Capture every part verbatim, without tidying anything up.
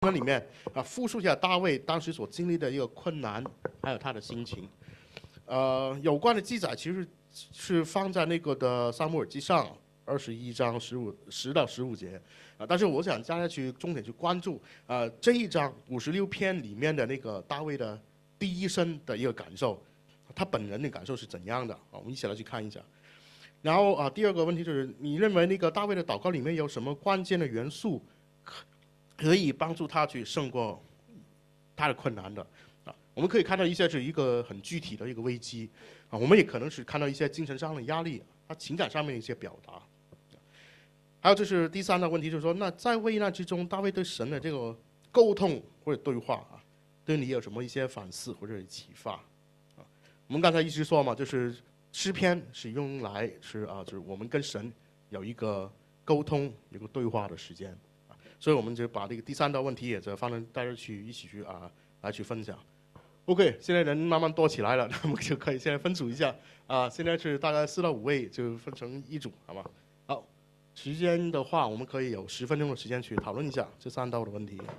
分里面啊，复述一下大卫当时所经历的一个困难，还有他的心情。呃，有关的记载其实是放在那个的撒母耳记上二十一章十五十到十五节啊，但是我想大家去重点去关注啊这一章五十六篇里面的那个大卫的第一身的一个感受，他本人的感受是怎样的啊？我们一起来去看一下。然后啊，第二个问题就是，你认为那个大卫的祷告里面有什么关键的元素，可可以帮助他去胜过他的困难的啊？我们可以看到一些是一个很具体的一个危机啊，我们也可能是看到一些精神上的压力，他情感上面的一些表达。还有就是第三个问题，就是说，那在危难之中，大卫对神的这个沟通或者对话啊，对你有什么一些反思或者启发啊？我们刚才一直说嘛，就是诗篇是用来是啊，就是我们跟神有一个沟通、有个对话的时间啊，所以我们就把这个第三道问题也就放在大家去一起去啊来去分享。OK， 现在人慢慢多起来了，那我们就可以现在分组一下啊，现在是大概四到五位，就分成一组，好吗？好，时间的话，我们可以有十分钟的时间去讨论一下这三道的问题。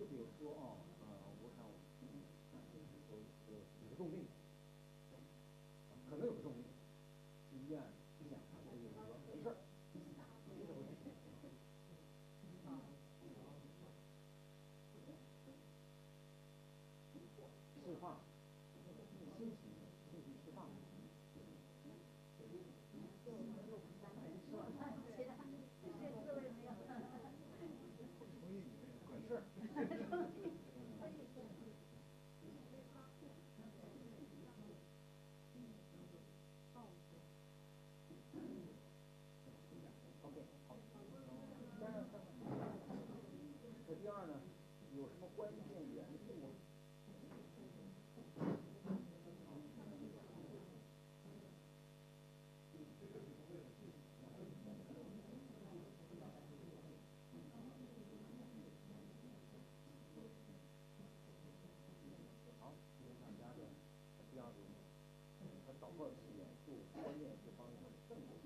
比如说啊，呃，我想有有有个重病，可能有个重病，去医院去检查，这就是说没事儿，这是会出现释放心情信息释放。没事儿。OK， 好。三十三。那第二呢，有什么关键元素啊？好，这是大家的第二个，它导报器元素关键是方向正确。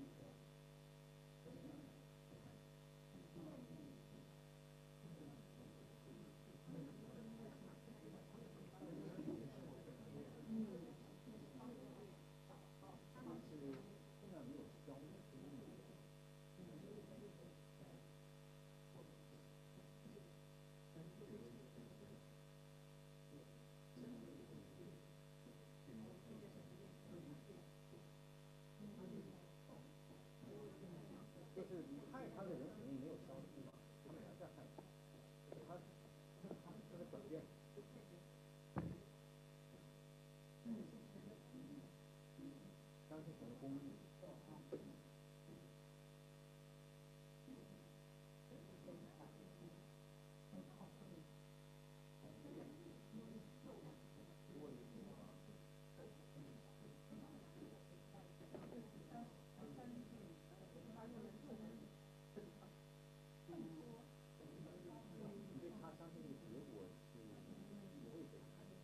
就是你看他的人肯定没有消失嘛，他们还在害怕，他他的转变。当时可能公益。因为他相信这个结果是不会被看见。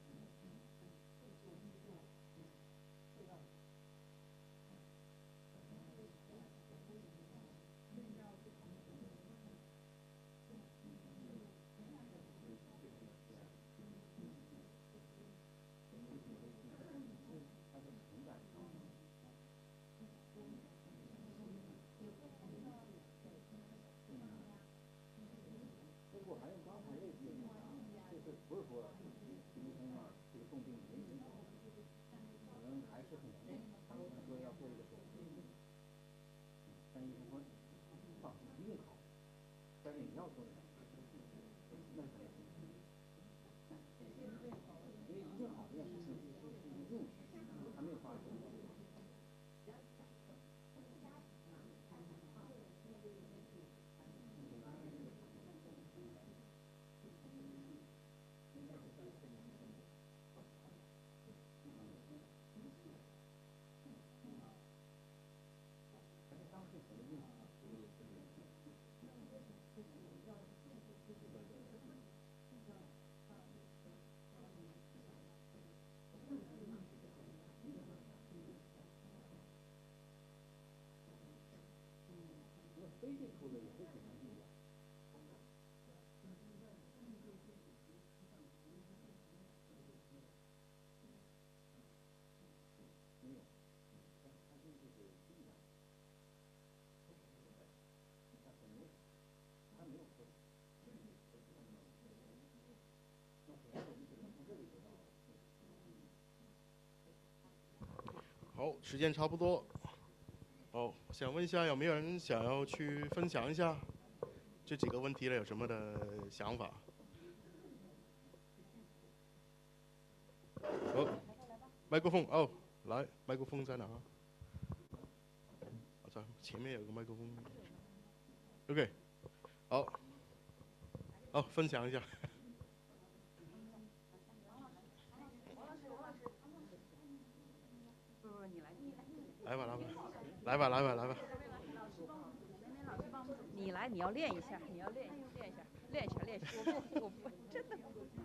他的情感上。如果还用刚才那些，就是不是说医生啊，这个重病没心好，可能还是很重，他们说要做一个手术，但医生说放心，一定好，但是你要做那那可能因为一定好这件事情是是是一个硬实还没有发生。飞进出的也会非常不一样。没有，他他就是不一样。他可能他没有说。 好，时间差不多。哦，想问一下，有没有人想要去分享一下这几个问题呢？有什么的想法？哦，麦克风哦，来，麦克风在哪？我操，前面有个麦克风。OK， 好，好，分享一下。来吧，来吧，来吧，来吧，来吧。 你来，你要练一下，你要练练一下，练一下，练一下。我不，我不，真的。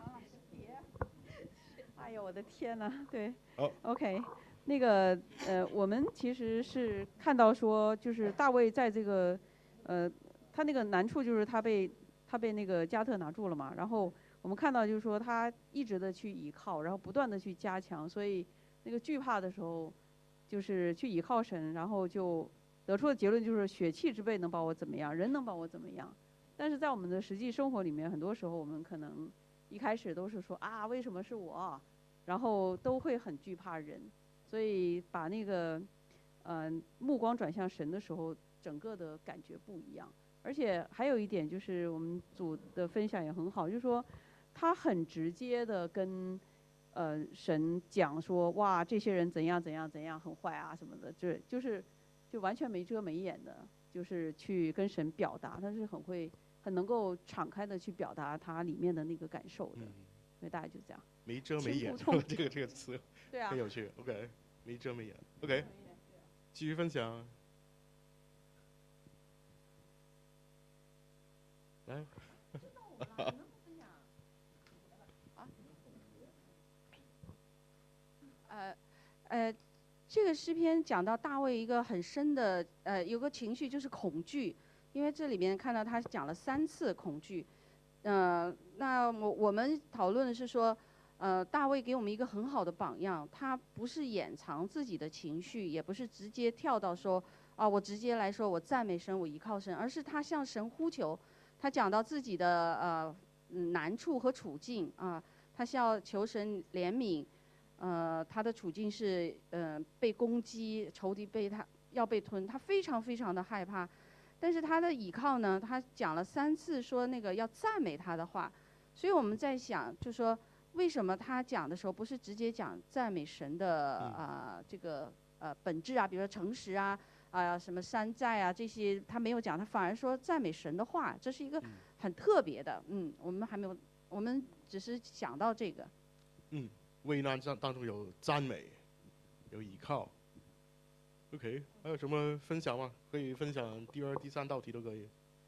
哎呦，我的天呐，对。 好。 OK， 那个呃，我们其实是看到说，就是大卫在这个呃，他那个难处就是他被他被那个加特拿住了嘛，然后我们看到就是说他一直的去倚靠，然后不断的去加强，所以那个惧怕的时候，就是去倚靠神，然后就得出的结论就是血气之辈能把我怎么样，人能把我怎么样？但是在我们的实际生活里面，很多时候我们可能一开始都是说啊，为什么是我？然后都会很惧怕人，所以把那个呃目光转向神的时候，整个的感觉不一样。而且还有一点就是我们组的分享也很好，就是说他很直接的跟呃神讲说，哇，这些人怎样怎样怎样很坏啊什么的，就就是就完全没遮没掩的，就是去跟神表达，他是很会很能够敞开的去表达他里面的那个感受的。 嗯， 所以大概就这样。 没遮没掩，这个这个词对啊， 很有趣。OK， 没遮没掩。OK， 继续分享。来。 呃，呃，这个诗篇讲到大卫一个很深的，呃，有个情绪就是恐惧，因为这里面看到他讲了三次恐惧，呃，那我我们讨论的是说，呃，大卫给我们一个很好的榜样，他不是掩藏自己的情绪，也不是直接跳到说，啊，我直接来说我赞美神，我依靠神，而是他向神呼求，他讲到自己的呃难处和处境啊，他是要求神怜悯。呃，他的处境是呃被攻击，仇敌被他要被吞，他非常非常的害怕。但是他的倚靠呢，他讲了三次说那个要赞美他的话，所以我们在想，就说为什么他讲的时候不是直接讲赞美神的啊、呃、这个呃本质啊，比如说诚实啊啊、呃、什么山寨啊这些他没有讲，他反而说赞美神的话，这是一个很特别的，嗯，我们还没有，我们只是想到这个， 嗯。危难当当中有赞美，有依靠。OK， 还有什么分享吗？可以分享第二、第三道题都可以。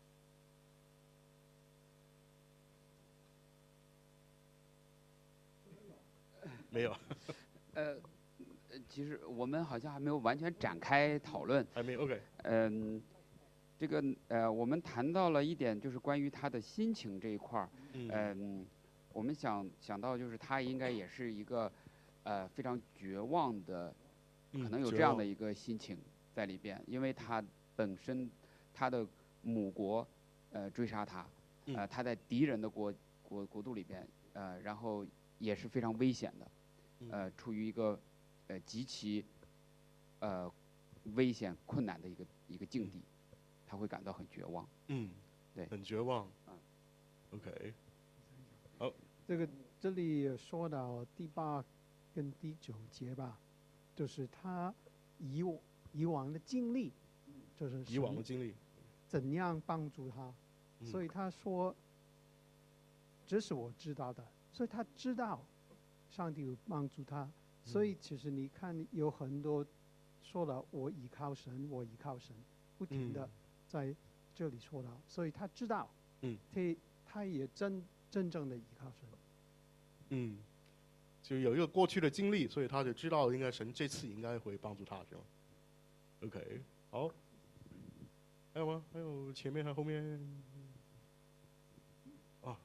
没有。 呃，其实我们好像还没有完全展开讨论。 还没有 OK。 嗯，这个呃，我们谈到了一点，就是关于他的心情这一块儿。 嗯。 嗯我们想想到，就是他应该也是一个，呃，非常绝望的，可能有这样的一个心情在里边，因为他本身他的母国，呃，追杀他，呃，他在敌人的国国国度里边，呃，然后也是非常危险的，呃，处于一个，呃，极其，呃，危险困难的一个一个境地，他会感到很绝望。 嗯， 对， 很绝望。 啊 ，OK。好， 这个这里说到第八跟第九节吧，就是他以往以往的经历，就是以往的经历， 怎样帮助他， 嗯、 所以他说，这是我知道的，所以他知道上帝有帮助他，所以其实你看有很多说了我依靠神，我依靠神，不停的在这里说到，所以他知道， 嗯， 他他也真。真正的依靠神， 嗯，就有一个过去的经历，所以他就知道应该神这次应该会帮助他，是吗 ？OK， 好，还有吗？还有前面还有后面？啊，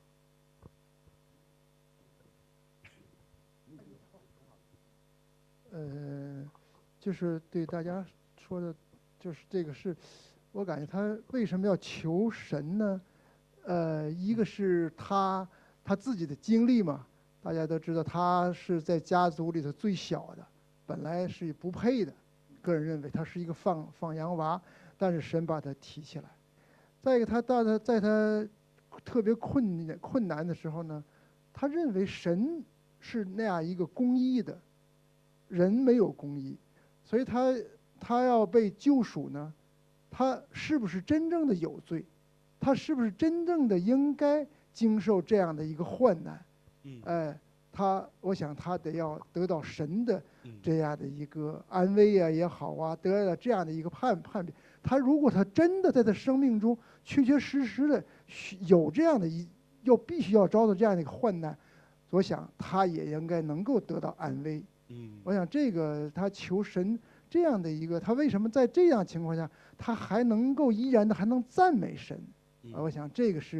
呃，就是对大家说的，就是这个是，我感觉他为什么要求神呢？呃，一个是他他自己的经历嘛，大家都知道他是在家族里头最小的，本来是不配的，个人认为他是一个放放羊娃，但是神把他提起来。再一个，他到他在他特别困难困难的时候呢，他认为神是那样一个公义的，人没有公义，所以他他要被救赎呢，他是不是真正的有罪？他是不是真正的应该经受这样的一个患难？ 嗯， 哎，他，我想他得要得到神的这样的一个安慰啊也好啊，得到这样的一个判判别。他如果他真的在他生命中确确实实的有这样的一要必须要遭到这样的一个患难，我想他也应该能够得到安慰。 嗯， 我想这个他求神这样的一个，他为什么在这样情况下他还能够依然的还能赞美神？啊，我想这个是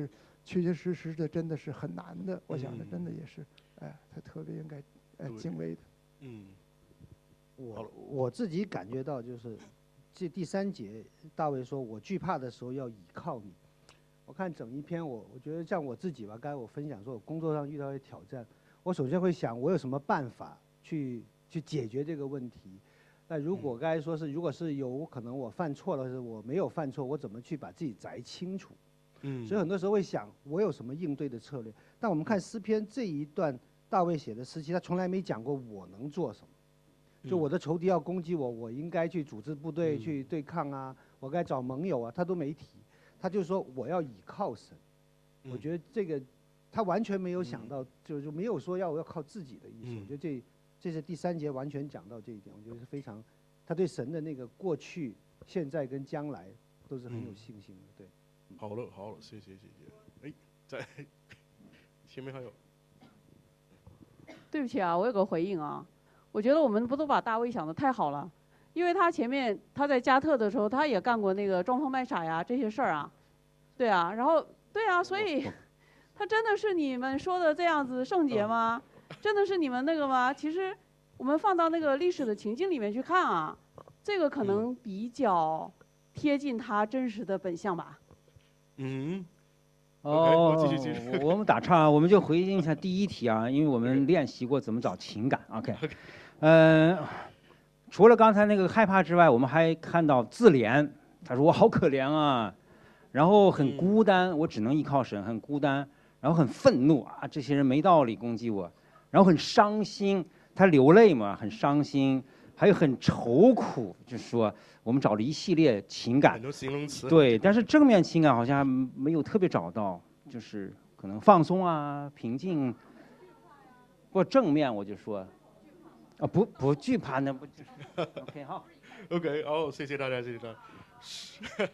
确确实实的真的是很难的。我想的嗯真的也是，哎，他特别应该呃对敬畏的。 嗯， 我我自己感觉到就是，这第三节大卫说：“我惧怕的时候要倚靠你。”我看整一篇我，我觉得像我自己吧，刚才我分享说我工作上遇到的挑战，我首先会想我有什么办法去去解决这个问题。那如果刚才说是，如果是有可能我犯错了，是我没有犯错，我怎么去把自己摘清楚？ 嗯， 所以很多时候会想，我有什么应对的策略？但我们看诗篇这一段，大卫写的诗期，他从来没讲过我能做什么。就我的仇敌要攻击我，我应该去组织部队去对抗啊，我该找盟友啊，他都没提。他就说我要倚靠神。我觉得这个他完全没有想到，就就没有说要要靠自己的意思。我觉得这这是第三节完全讲到这一点，我觉得是非常，他对神的那个过去、现在跟将来都是很有信心的。对。 好了好了，谢谢谢谢。哎，在前面还有。 对不起啊，我有个回应啊，我觉得我们不都把大卫想得太好了，因为他前面他在加特的时候，他也干过那个装疯卖傻呀这些事儿啊，对啊，然后对啊，所以他真的是你们说的这样子圣洁吗？真的是你们那个吗？其实我们放到那个历史的情境里面去看啊，这个可能比较贴近他真实的本相吧。 嗯。 哦， okay, 继续继续我们打岔啊，我们就回应一下第一题啊，因为我们练习过怎么找情感。OK， 嗯、呃，除了刚才那个害怕之外，我们还看到自怜。他说我好可怜啊，然后很孤单，我只能依靠神，很孤单，然后很愤怒啊，这些人没道理攻击我，然后很伤心，他流泪嘛，很伤心，还有很愁苦，就是说我们找了一系列情感， 很多形容词。 对，但是正面情感好像没有特别找到，就是可能放松啊、平静。不正面我就说，啊不不惧怕那不就是 OK 好。 OK， 哦，谢谢大家，谢谢大家。是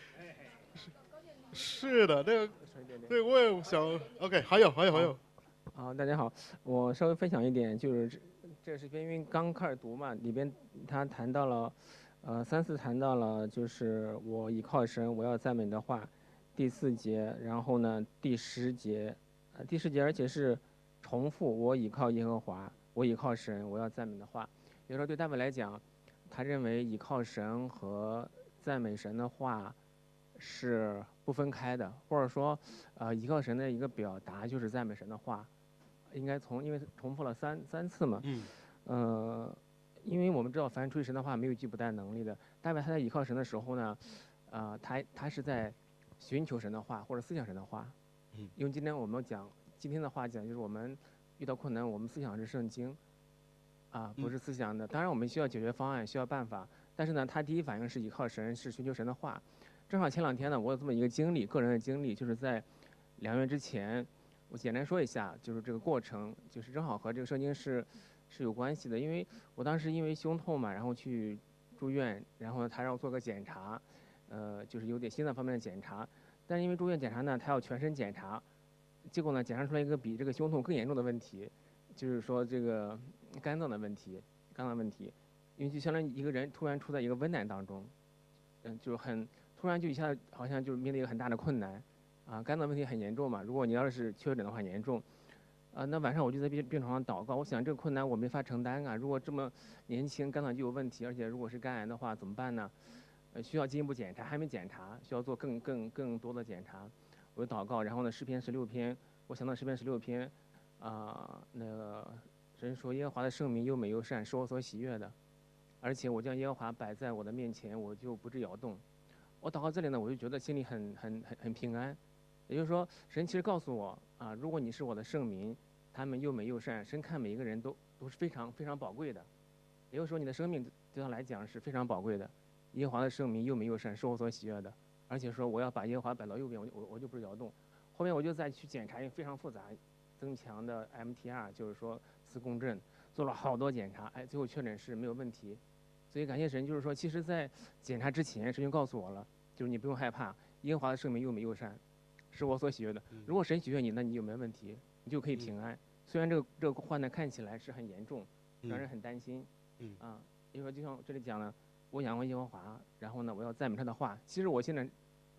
是的，那个对我也想 OK， 还有还有还有。 啊，大家好，我稍微分享一点，就是这这个视频因为刚开始读嘛，里边他谈到了，呃，三次谈到了，就是我倚靠神，我要赞美的话，第四节，然后呢第十节，呃第十节而且是重复，我倚靠耶和华，我倚靠神，我要赞美的话。有时候对大卫来讲，他认为倚靠神和赞美神的话是不分开的，或者说，呃，倚靠神的一个表达就是赞美神的话。应该从，因为重复了三三次嘛， 嗯， 呃，因为我们知道，凡出于神的话，没有拒不带能力的。大卫他在倚靠神的时候呢，呃，他他是在寻求神的话或者思想神的话。 嗯， 因为今天我们讲今天的话讲，就是我们遇到困难，我们思想是圣经，啊，不是思想的。当然，我们需要解决方案，需要办法。但是呢，他第一反应是倚靠神，是寻求神的话。正好前两天呢，我有这么一个经历，个人的经历，就是在两月之前。我简单说一下，就是这个过程，就是正好和这个圣经是是有关系的。因为我当时因为胸痛嘛，然后去住院，然后他让我做个检查，呃，就是有点心脏方面的检查。但是因为住院检查呢，他要全身检查，结果呢检查出来一个比这个胸痛更严重的问题，就是说这个肝脏的问题，肝脏问题，因为就相当于一个人突然处在一个危难当中，嗯，就很突然就一下好像就是面临一个很大的困难。啊，肝脏问题很严重嘛，如果你要是确诊的话很严重，啊，那晚上我就在病病床上祷告，我想这个困难我没法承担啊，如果这么年轻肝脏就有问题，而且如果是肝癌的话怎么办呢？呃，需要进一步检查，还没检查，需要做更更更多的检查。我就祷告，然后呢诗篇十六篇，我想到诗篇十六篇，啊、呃，那个神说耶和华的圣名又美又善，是我所喜悦的，而且我将耶和华摆在我的面前，我就不致摇动。我祷告这里呢，我就觉得心里很很很很平安。也就是说，神其实告诉我啊，如果你是我的圣民，他们又美又善，神看每一个人都都是非常非常宝贵的。也就是说，你的生命对他来讲是非常宝贵的。耶和华的圣民又美又善，是我所喜悦的。而且说我要把耶和华摆到右边，我就我我就不是摇动。后面我就再去检查，因为非常复杂，增强的 M T R， 就是说磁共振，做了好多检查，哎，最后确诊是没有问题。所以感谢神，就是说，其实在检查之前，神就告诉我了，就是你不用害怕，耶和华的圣民又美又善。是我所喜悦的。如果神喜悦你，那你有没有问题？你就可以平安。虽然这个这个患难看起来是很严重，让人很担心。 嗯啊，因为就像这里讲了，我仰望耶和华，然后呢，我要赞美他的话。其实我现在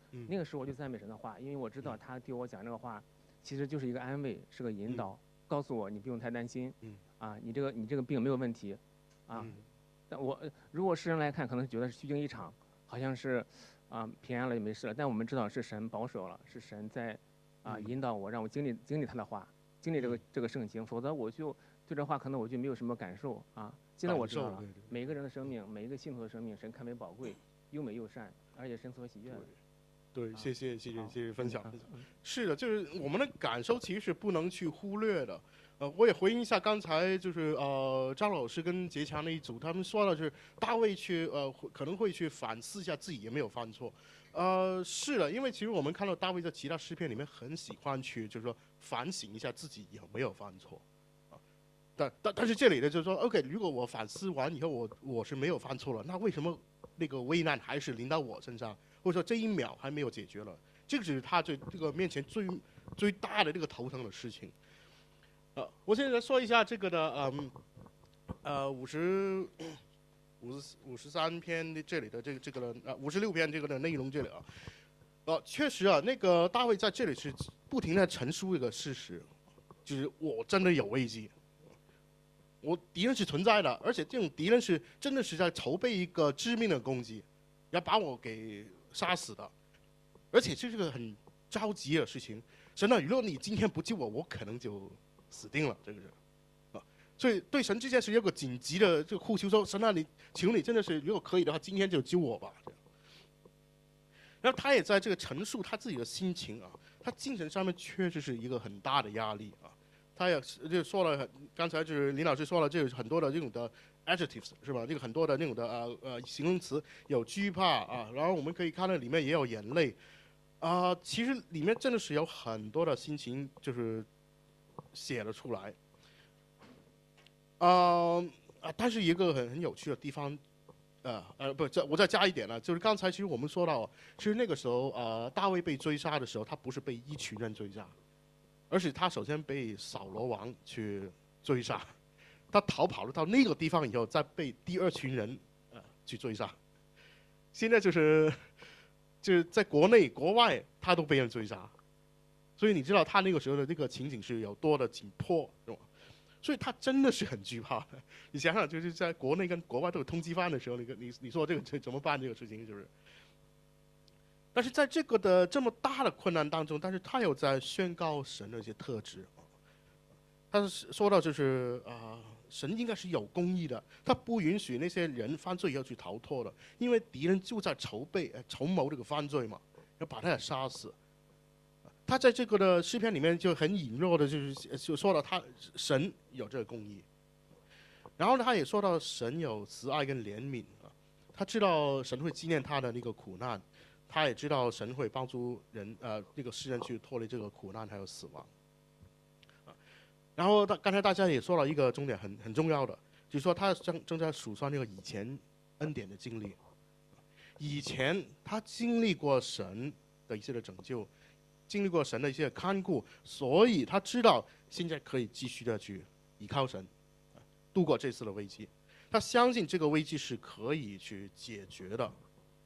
嗯那个时候我就赞美神的话，因为我知道他对我讲这个话，其实就是一个安慰，是个引导，告诉我你不用太担心， 嗯啊，你这个你这个病没有问题，啊， 嗯但我如果世人来看，可能觉得是虚惊一场，好像是啊平安了也没事了，但我们知道是神保守了，是神在啊嗯引导我，让我经历经历他的话，经历这个这个圣经，否则我就对这话可能我就没有什么感受啊。现在我知道了感受对对， 每一个人的生命，每一个信徒的生命，神看为宝贵，优美又善，而且神所喜悦的。 对，谢谢谢谢好谢谢分享嗯分享。是的，就是我们的感受其实是不能去忽略的。呃，我也回应一下刚才就是呃张老师跟杰强那一组，他们说的就是大卫去呃会可能会去反思一下自己有没有犯错。呃，是的，因为其实我们看到大卫在其他诗篇里面很喜欢去就是说反省一下自己有没有犯错。啊，但但但是这里的就是说 ，OK， 如果我反思完以后我我是没有犯错了，那为什么那个危难还是临到我身上？或者说这一秒还没有解决了，这个是他最这个面前最最大的这个头疼的事情。呃，我现在说一下这个的，嗯，呃，五十五十五十三篇的这里的这个这个的，呃，五十六篇这个的内容这里啊，呃，确实啊，那个大卫在这里是不停的陈述一个事实，就是我真的有危机，我敌人是存在的，而且这种敌人是真的是在筹备一个致命的攻击，要把我给杀死的，而且这是个很着急的事情。神啊，如果你今天不救我，我可能就死定了。这个人，啊，所以对神之间是有个紧急的这个呼求，说神啊，你求你真的是如果可以的话，今天就救我吧。然后他也在这个陈述他自己的心情啊，他精神上面确实是一个很大的压力啊。他也就说了，刚才就是林老师说了，这有很多的这种的 adjectives 是吧？这个很多的那种的呃呃形容词，有惧怕啊，然后我们可以看到里面也有眼泪啊、呃，其实里面真的是有很多的心情就是写了出来。啊、呃、啊，但是一个很很有趣的地方，呃呃不，这我再加一点了，就是刚才其实我们说到，其实那个时候呃大卫被追杀的时候，他不是被一群人追杀。而且他首先被扫罗王去追杀，他逃跑了到那个地方以后，再被第二群人呃去追杀。现在就是就是在国内国外他都被人追杀，所以你知道他那个时候的那个情景是有多的紧迫，是吧？所以他真的是很惧怕的。你想想，就是在国内跟国外都有通缉犯的时候，你你你说这个这怎么办这个事情，就是？但是在这个的这么大的困难当中，但是他有在宣告神的一些特质。他是说到就是啊、呃，神应该是有公义的，他不允许那些人犯罪以后去逃脱的，因为敌人就在筹备、呃、筹谋这个犯罪嘛，要把他给杀死。他在这个的诗篇里面就很隐弱的，就是就说到他神有这个公义，然后他也说到神有慈爱跟怜悯啊，他知道神会纪念他的那个苦难。他也知道神会帮助人，呃，这个世人去脱离这个苦难还有死亡。啊，然后大刚才大家也说了一个重点很很重要的，就是说他正正在数算那个以前恩典的经历，以前他经历过神的一些的拯救，经历过神的一些看顾，所以他知道现在可以继续的去依靠神，啊，度过这次的危机。他相信这个危机是可以去解决的。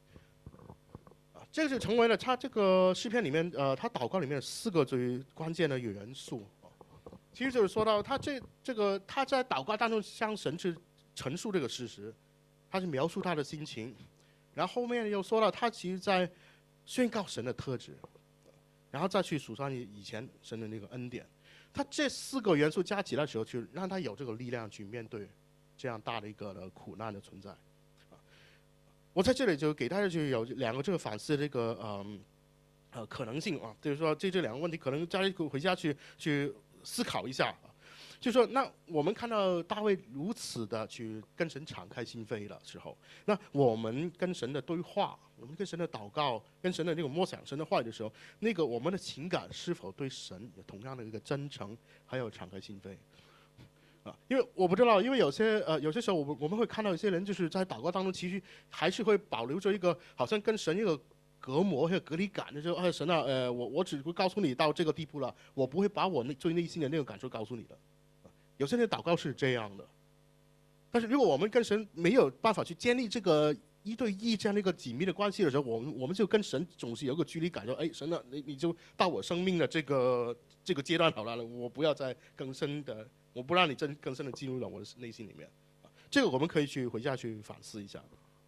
这个就成为了他这个诗篇里面，呃，他祷告里面四个最关键的一个元素。其实就是说到他这这个他在祷告当中向神去陈述这个事实，他是描述他的心情，然后后面又说到他其实在宣告神的特质，然后再去数算以前神的那个恩典。他这四个元素加起来的时候，就让他有这个力量去面对这样大的一个的苦难的存在。我在这里就给大家就有两个这个反思这个嗯呃可能性啊，就是说这这两个问题可能大家回家去去思考一下啊，就是说那我们看到大卫如此的去跟神敞开心扉的时候，那我们跟神的对话，我们跟神的祷告，跟神的那种默想神的话语的时候，那个我们的情感是否对神有同样的一个真诚，还有敞开心扉？啊，因为我不知道，因为有些呃，有些时候我们我们会看到有些人就是在祷告当中，其实还是会保留着一个好像跟神一个隔膜或者隔离感的，就哎神啊，呃，我我只会告诉你到这个地步了，我不会把我内最内心的那种感受告诉你的。有些人祷告是这样的，但是如果我们跟神没有办法去建立这个一对一这样的一个紧密的关系的时候，我们我们就跟神总是有个距离感，说，哎，神啊，你你就到我生命的这个这个阶段好了，我不要再更深的，我不让你真更深的进入到我的内心里面。这个我们可以去回家去反思一下。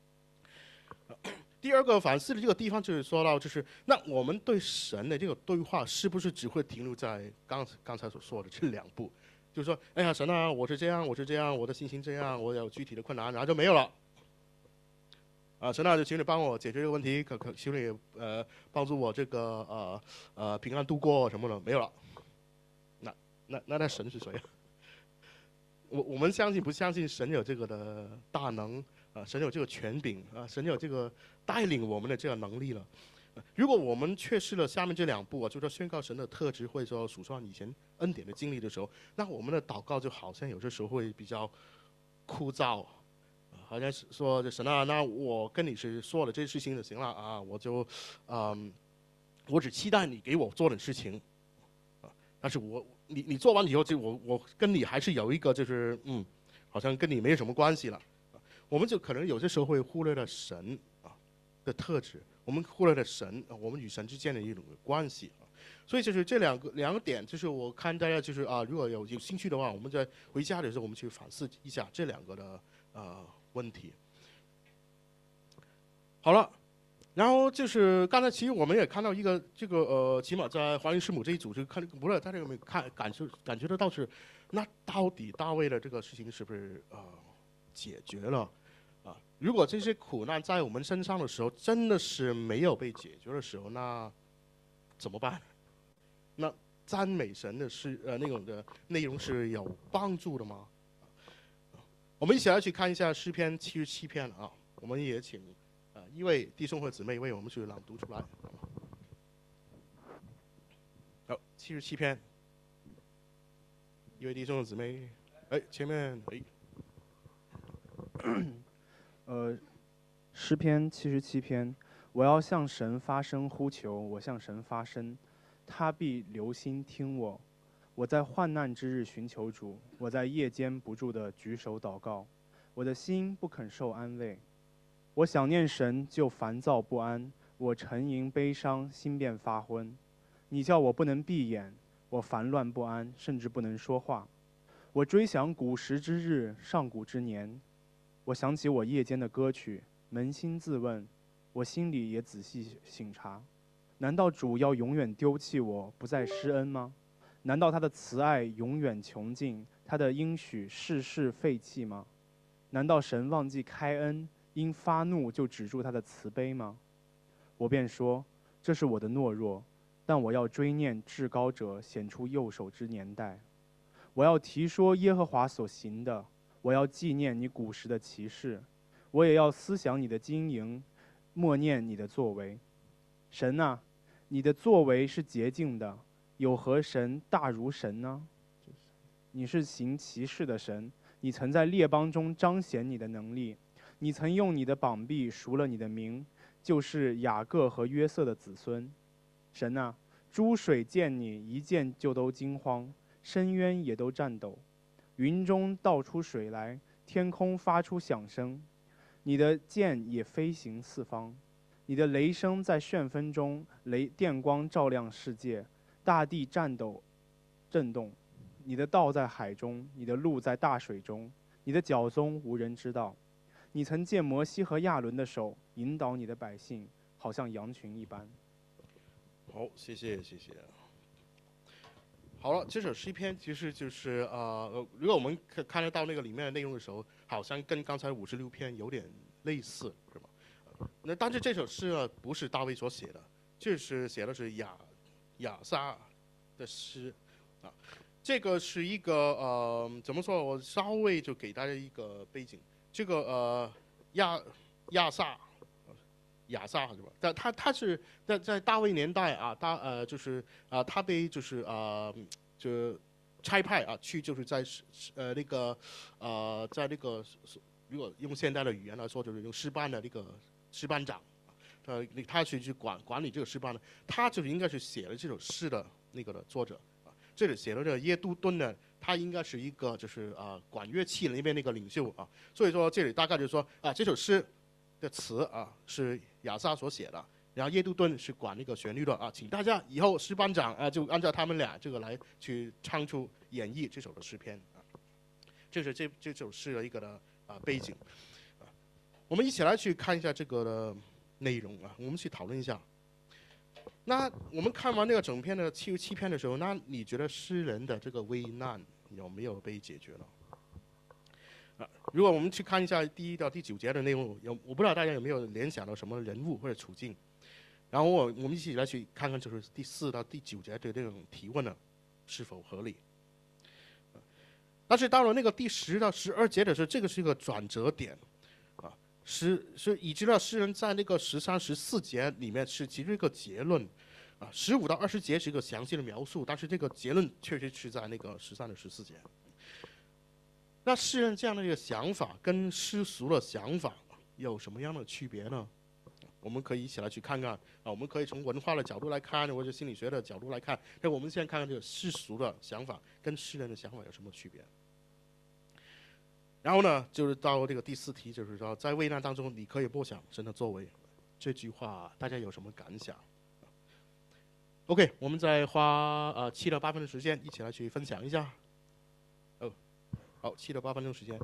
第二个反思的这个地方就是说到，就是那我们对神的这个对话是不是只会停留在刚刚才所说的这两步？就是说，哎呀，神啊，我是这样，我是这样，我的心情这样，我有具体的困难，然后就没有了。啊，神啊，就请你帮我解决这个问题，可可，请你呃帮助我这个呃呃平安度过什么的，没有了。那那那那神是谁？我我们相信不相信神有这个的大能啊？神有这个权柄啊？神有这个带领我们的这个能力了？如果我们缺失了下面这两步啊，就是宣告神的特质，或者说数算以前恩典的经历的时候，那我们的祷告就好像有些时候会比较枯燥。好像是说神啊，那我跟你是说了这些事情就行了啊，我就，嗯，我只期待你给我做点事情，啊，但是我你你做完以后，就我我跟你还是有一个就是嗯，好像跟你没有什么关系了，啊，我们就可能有些时候会忽略了神啊的特质，我们忽略了神，我们与神之间的一种关系啊，所以就是这两个两个点，就是我看大家就是啊，如果有有兴趣的话，我们在回家的时候我们去反思一下这两个的呃。问题好了，然后就是刚才其实我们也看到一个这个呃，起码在华人师母这一组就看，不知道大家有没有看感受感觉得到是，那到底大卫的这个事情是不是呃解决了啊？如果这些苦难在我们身上的时候真的是没有被解决的时候，那怎么办？那赞美神的是呃那种的内容是有帮助的吗？我们一起来去看一下诗篇七十七篇啊，我们也请呃一位弟兄或姊妹为我们去朗读出来。好，七十七篇，一位弟兄或姊妹，哎，前面哎， 呃，诗篇七十七篇，我要向神发声呼求，我向神发声，他必留心听我。我在患难之日寻求主，我在夜间不住地举手祷告，我的心不肯受安慰。我想念神就烦躁不安，我沉吟悲伤，心便发昏。你叫我不能闭眼，我烦乱不安，甚至不能说话。我追想古时之日，上古之年。我想起我夜间的歌曲，扪心自问，我心里也仔细省察。难道主要永远丢弃我，不再施恩吗？难道他的慈爱永远穷尽，他的应许世世废弃吗？难道神忘记开恩，因发怒就止住他的慈悲吗？我便说，这是我的懦弱，但我要追念至高者显出右手之年代。我要提说耶和华所行的，我要纪念你古时的奇事，我也要思想你的经营，默念你的作为。神啊，你的作为是洁净的，有何神大如神呢？你是行奇事的神，你曾在列邦中彰显你的能力，你曾用你的膀臂赎了你的名，就是雅各和约瑟的子孙。神啊，诸水见你一见就都惊慌，深渊也都颤抖，云中倒出水来，天空发出响声，你的剑也飞行四方，你的雷声在旋风中，雷电光照亮世界，大地颤抖震动。你的道在海中，你的路在大水中，你的脚踪无人知道。你曾借摩西和亚伦的手引导你的百姓，好像羊群一般。 好，谢谢谢谢。好了，这首诗篇其实就是呃，如果我们看看得到那个里面的内容的时候，好像跟刚才五十六篇有点类似，是吧？那但是这首诗呢，不是大卫所写的，这是写的是亚亚萨的诗啊。这个是一个呃，怎么说？我稍微就给大家一个背景。这个呃亚亚萨亚萨是吧？但他他是在在大卫年代啊，大呃就是啊、呃，他被就是啊、呃、就差派啊去就是在呃那个呃在那个如果用现代的语言来说，就是用诗班的那个诗班长，呃他去去管管理这个诗班的，他就是应该是写了这首诗的那个的作者。这里写了这个耶杜敦呢，他应该是一个就是啊、呃、管乐器的那边那个领袖啊，所以说这里大概就是说啊这首诗的词啊是亚萨所写的，然后耶杜顿是管那个旋律的啊，请大家以后诗班长啊就按照他们俩这个来去唱出演绎这首的诗篇啊，这是这这首诗的一个的啊背景啊，我们一起来去看一下这个的内容啊，我们去讨论一下。那我们看完那个整篇的七十七篇的时候，那你觉得诗人的这个危难有没有被解决呢？啊，如果我们去看一下第一到第九节的内容，有我不知道大家有没有联想到什么人物或者处境，然后我我们一起来去看看，就是第四到第九节的这种提问呢是否合理？但是到了那个第十到十二节的时候，这个是一个转折点。是是，以知道诗人在那个十三、十四节里面是其实一个结论，啊，十五到二十节是一个详细的描述，但是这个结论确实是在那个十三到十四节。那诗人这样的一个想法跟世俗的想法有什么样的区别呢？我们可以一起来去看看啊，我们可以从文化的角度来看，或者心理学的角度来看。那我们现在看看这个世俗的想法跟诗人的想法有什么区别？然后呢，就是到这个第四题，就是说，在危难当中，你可以默想神的作为。这句话大家有什么感想 ？OK， 我们再花呃七到八分钟时间，一起来去分享一下。哦，好，七到八分钟时间。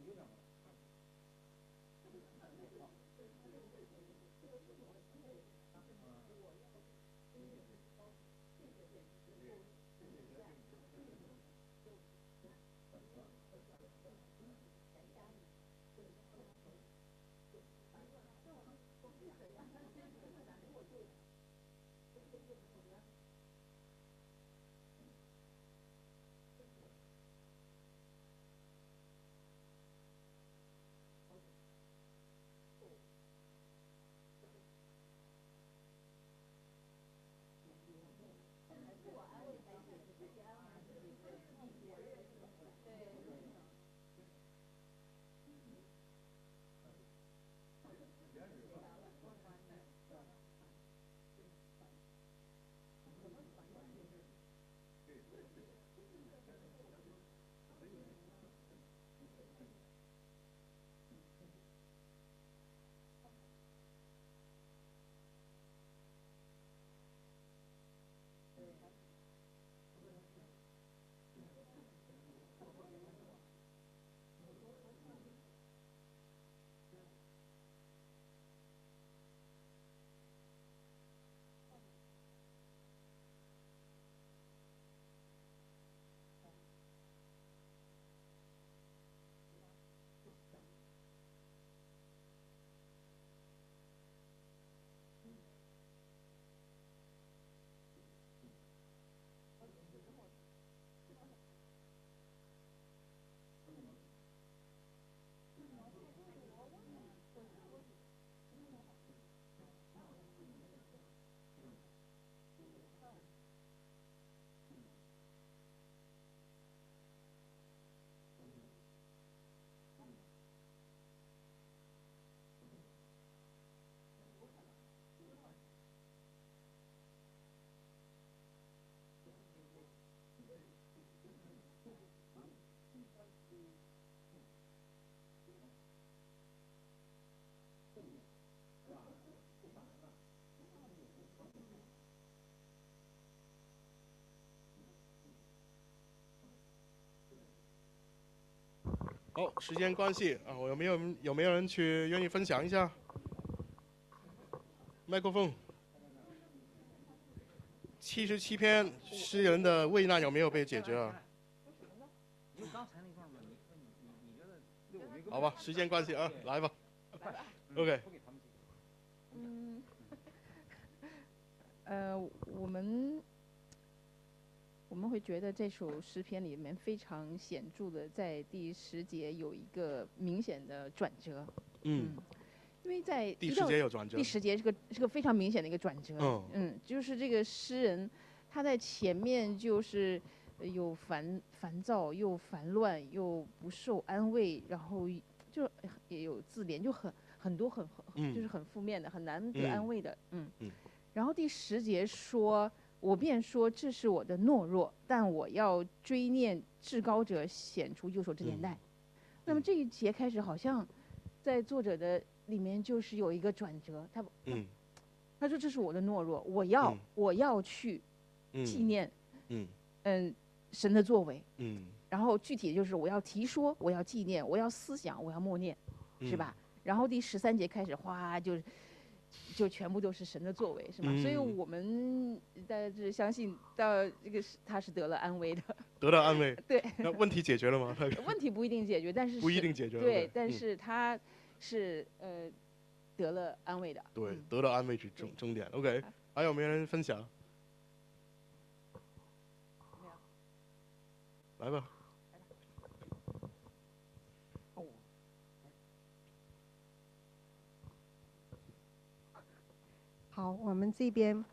好，时间关系啊，我有没有有没有人去愿意分享一下？麦克风。七十七篇诗人的危难有没有被解决啊？好吧，时间关系啊，来吧。OK。 嗯，呃，我们我们会觉得这首诗篇里面非常显著的，在第十节有一个明显的转折。 嗯。 嗯，因为在第十节有转折。 第十节是个是个非常明显的一个转折。 嗯。 嗯，就是这个诗人他在前面就是有烦烦躁，又烦乱，又不受安慰，然后就也有自怜，就很很多很很就是很负面的，很难得安慰的。嗯。嗯。然后第十节说。我便说这是我的懦弱，但我要追念至高者显出右手之年代。嗯、那么这一节开始，好像在作者的里面就是有一个转折，他嗯，他说这是我的懦弱，我要、嗯、我要去纪念嗯嗯神的作为嗯，然后具体就是我要提说，我要纪念，我要思想，我要默念，嗯、是吧？然后第十三节开始，哗就是。就全部都是神的作为，是吗？嗯、所以我们大致相信到这个是他是得了安慰的。 得了安慰。 对。 那问题解决了吗？ 问题不一定解决，但是不一定解决。 对，但是他是呃得了安慰的。 对， 嗯、 得了安慰是重重点。OK， 还有没有人分享？ 没有。 来吧。 好，我们这边，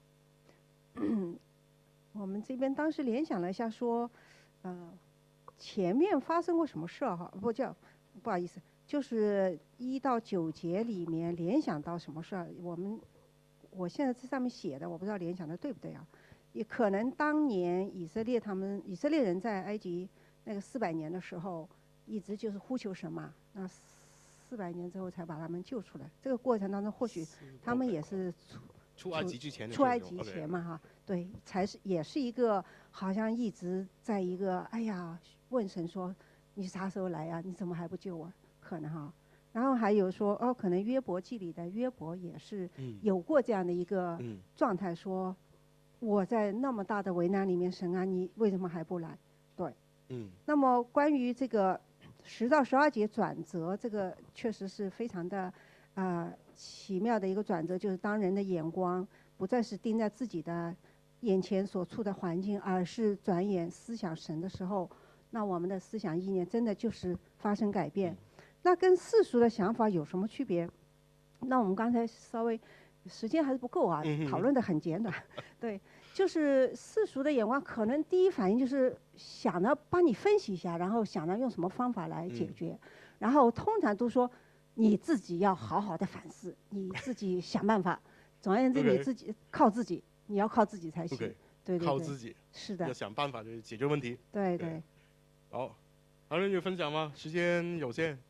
我们这边当时联想了一下，说，呃，前面发生过什么事儿哈？不叫，不好意思，就是一到九节里面联想到什么事儿？我们，我现在这上面写的，我不知道联想的对不对啊？也可能当年以色列他们以色列人在埃及那个四百年的时候，一直就是呼求神嘛，那。四百年之后才把他们救出来，这个过程当中或许他们也是出出埃及之前出埃及前嘛哈，对，才是也是一个好像一直在一个哎呀问神说， 你啥时候来呀、你怎么还不救我？可能哈。然后还有说哦，可能约伯记里的约伯也是有过这样的一个状态，说我在那么大的为难里面，神啊，你为什么还不来？对。 嗯。 那么关于这个十到十二节转折，这个确实是非常的啊、呃、奇妙的一个转折，就是当人的眼光不再是盯在自己的眼前所处的环境，而是转眼思想神的时候，那我们的思想意念真的就是发生改变。那跟世俗的想法有什么区别？那我们刚才稍微时间还是不够啊，讨论的很简短。对，就是世俗的眼光，可能第一反应就是想着帮你分析一下，然后想着用什么方法来解决，嗯、然后通常都说你自己要好好的反思，你自己想办法。总而言之，你自己靠自己，你要靠自己才行。 Okay. 对对对， 靠自己。 是的。 要想办法去解决问题。 对对。 好，还有人有分享吗？时间有限。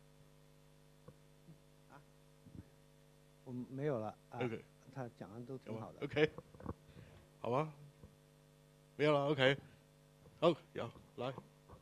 我没有了啊。 OK， 他讲的都挺好的。 OK， 好吧，没有了。OK， 好，有来。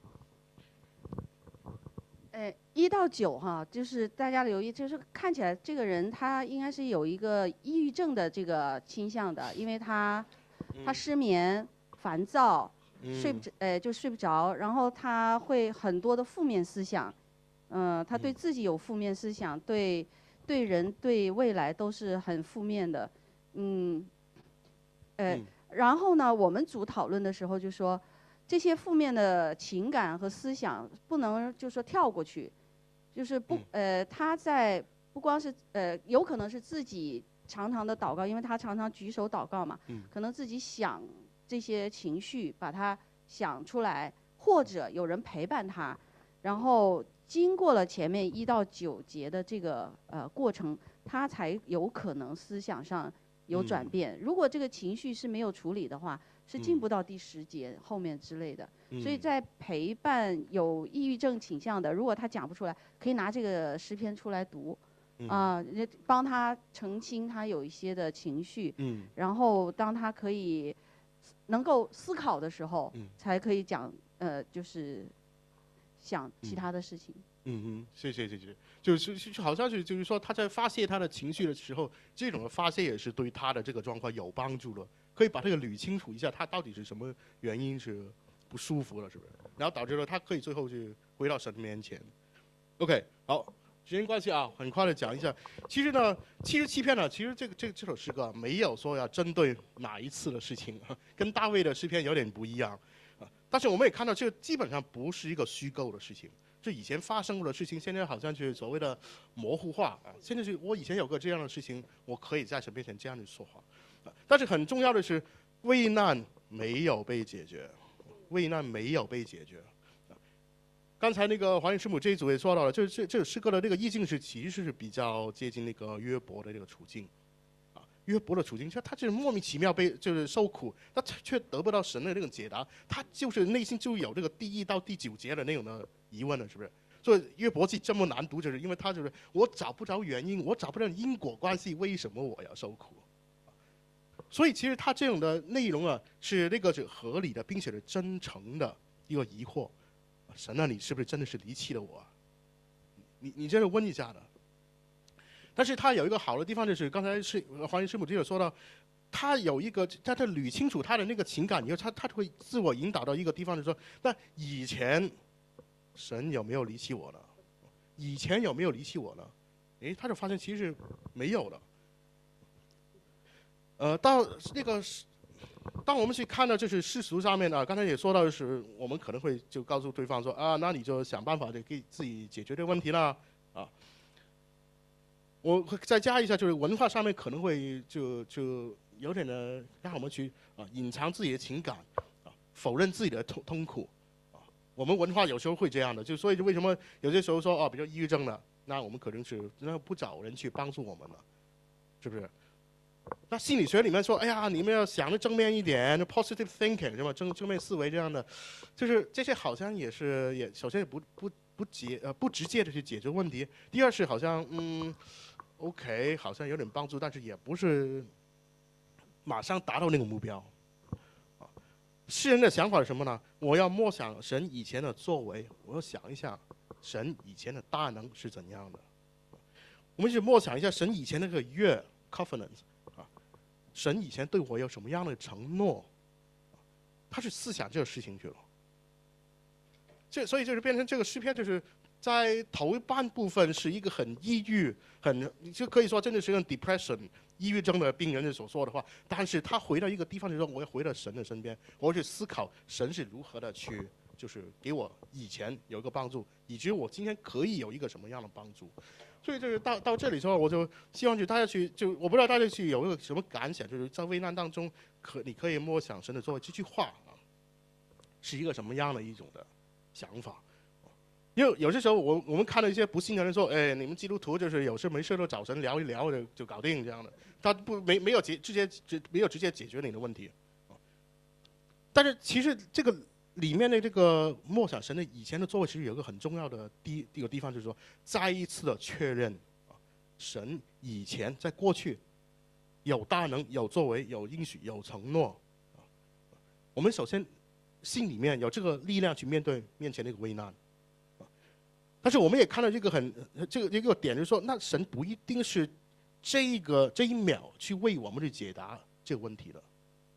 呃，一到九哈，就是大家留意，就是看起来这个人他应该是有一个抑郁症的这个倾向的，因为他他失眠、烦躁、睡不着，呃，就睡不着，然后他会很多的负面思想，嗯、呃，他对自己有负面思想，对。对人对未来都是很负面的，嗯，呃，嗯、然后呢，我们组讨论的时候就说，这些负面的情感和思想不能就说跳过去，就是不，呃，他在不光是呃，有可能是自己常常的祷告，因为他常常举手祷告嘛，嗯、可能自己想这些情绪，把它想出来，或者有人陪伴他，然后。经过了前面一到九节的这个呃过程，他才有可能思想上有转变。嗯、如果这个情绪是没有处理的话，是进不到第十节、嗯、后面之类的。嗯、所以在陪伴有抑郁症倾向的，如果他讲不出来，可以拿这个诗篇出来读，啊、嗯呃，帮他澄清他有一些的情绪。嗯、然后当他可以能够思考的时候，嗯、才可以讲呃就是。想其他的事情。 嗯嗯，谢谢谢谢，就是就好像是就是说他在发泄他的情绪的时候，这种的发泄也是对他的这个状况有帮助的，可以把这个捋清楚一下，他到底是什么原因是不舒服了，是不是？然后导致了他可以最后去回到神面前。OK， 好，时间关系啊，很快的讲一下。其实呢，七十七篇呢，其实这个这这首诗歌没有说要针对哪一次的事情，跟大卫的诗篇有点不一样。但是我们也看到，这基本上不是一个虚构的事情，就以前发生过的事情，现在好像是所谓的模糊化啊。现在是我以前有个这样的事情，我可以在神面前这样去说话。但是很重要的是，危难没有被解决，危难没有被解决。刚才那个华人师母这一组也说到了，这这这诗歌的这个意境是其实是比较接近那个约伯的这个处境。约伯的处境，他就是莫名其妙被就是受苦，他却得不到神的那种解答，他就是内心就有这个第一到第九节的那种的疑问了，是不是？所以约伯记这么难读，就是因为他就是我找不着原因，我找不到因果关系，为什么我要受苦？所以其实他这种的内容啊，是那个是合理的，并且是真诚的一个疑惑。神啊，你是不是真的是离弃了我？你你这是问一下的。但是他有一个好的地方，就是刚才是黄医师母就有说到，他有一个他他捋清楚他的那个情感以后，他他会自我引导到一个地方，就是说，那以前神有没有离弃我呢？以前有没有离弃我呢？诶，他就发现其实没有了。呃，到那个当我们去看到就是世俗上面啊，刚才也说到的是，我们可能会就告诉对方说啊，那你就想办法就给自己解决这个问题啦，啊。我再加一下，就是文化上面可能会就就有点的让我们去啊隐藏自己的情感，啊否认自己的痛痛苦，啊我们文化有时候会这样的，就所以为什么有些时候说啊比较抑郁症的，那我们可能是那不找人去帮助我们了，是不是？那心理学里面说，哎呀，你们要想的正面一点 ，positive thinking 是吧？正正面思维这样的，就是这些好像也是也首先不不不解呃不直接的去解决问题，第二是好像嗯。OK， 好像有点帮助，但是也不是马上达到那个目标。 诗人的想法是什么呢？我要默想神以前的作为，我要想一下神以前的大能是怎样的。我们去默想一下神以前那个约 covenant 啊，神以前对我有什么样的承诺？他是思想这个事情去了。这所以就是变成这个诗篇，就是在头半部分是一个很抑郁、很就可以说真的是一个 depression 抑郁症的病人所说的话。但是他回到一个地方，就是说我要回到神的身边，我要去思考神是如何的去，就是给我以前有一个帮助，以及我今天可以有一个什么样的帮助。所以就是到到这里之后，我就希望就大家去就我不知道大家去有一个什么感想，就是在危难当中，可你可以默想神的作为，这句话啊，是一个什么样的一种的想法。因为有些时候我我们看到一些不信的人说，哎，你们基督徒就是有事没事都找神聊一聊就就搞定这样的，他不没没有解直接直没有直接解决你的问题。但是其实这个里面的这个默想神的以前的作为，其实有一个很重要的第一个地方，就是说再一次的确认啊，神以前在过去有大能、有作为、有应许、有承诺啊。我们首先心里面有这个力量去面对面前那个危难。但是我们也看到这个很这个一个点，就是说，那神不一定是这一个这一秒去为我们去解答这个问题的。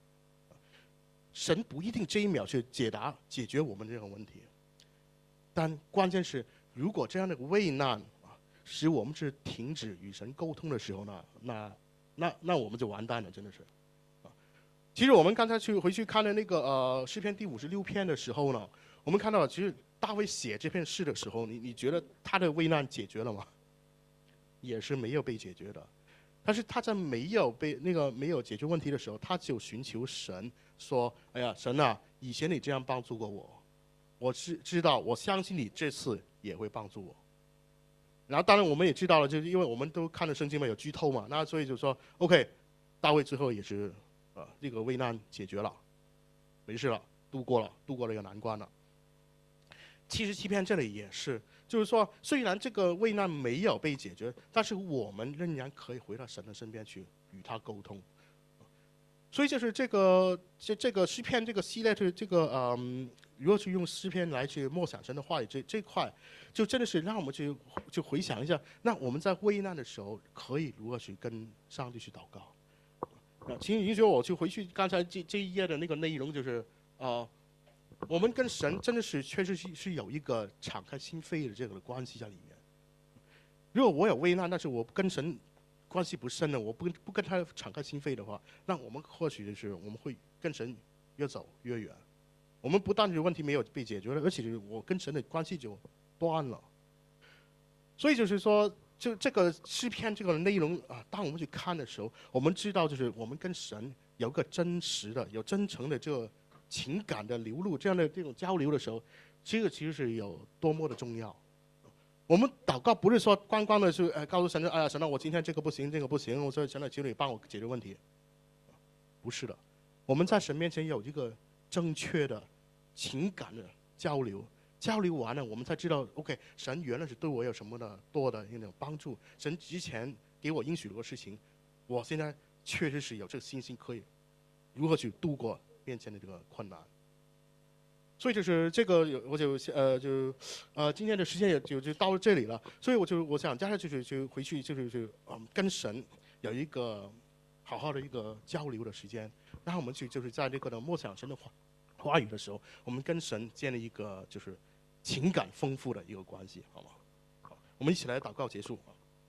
神不一定这一秒去解答解决我们这个问题，但关键是，如果这样的危难啊，使我们是停止与神沟通的时候呢，那那那我们就完蛋了，真的是。啊，其实我们刚才去回去看的那个呃诗篇第五十六篇的时候呢，我们看到其实大卫写这篇诗的时候，你你觉得他的危难解决了吗？也是没有被解决的。但是他在没有被那个没有解决问题的时候，他就寻求神，说：“哎呀，神啊，以前你这样帮助过我，我知知道，我相信你这次也会帮助我。”然后当然我们也知道了，就是因为我们都看了圣经嘛，有剧透嘛，那所以就说 OK， 大卫最后也是呃这个危难解决了，没事了，度过了，度过了一个难关了。七十七篇这里也是，就是说，虽然这个危难没有被解决，但是我们仍然可以回到神的身边去与他沟通。所以就是这个这这个诗篇这个系列的这个嗯，如果去用诗篇来去默想神的话语这这块，就真的是让我们去就回想一下，那我们在危难的时候可以如何去跟上帝去祷告。那请允许我去回去刚才这这一页的那个内容，就是啊。呃我们跟神真的是确实是是有一个敞开心扉的这个关系在里面。如果我有危难，但是我跟神关系不深的，我不不跟他敞开心扉的话，那我们或许就是我们会跟神越走越远。我们不但是问题没有被解决了，而且我跟神的关系就断了。所以就是说，就这个诗篇这个内容啊，当我们去看的时候，我们知道就是我们跟神有个真实的、有真诚的这个情感的流露，这样的这种交流的时候，这个其实是有多么的重要。我们祷告不是说光光的是呃告诉神，哎呀神啊，我今天这个不行，这个不行，我说神啊，求你帮我解决问题。不是的，我们在神面前有一个正确的情感的交流，交流完了，我们才知道 ，OK， 神原来是对我有什么的多的那种帮助。神之前给我应许的事情，我现在确实是有这个信心，可以如何去度过面前的这个困难。所以就是这个，我就呃就呃今天的时间也就就到了这里了。所以我就我想接下来就是就回去就是就嗯跟神有一个好好的一个交流的时间，然后我们去就是在这个的默想神的话话语的时候，我们跟神建立一个就是情感丰富的一个关系，好吗？好，我们一起来祷告结束。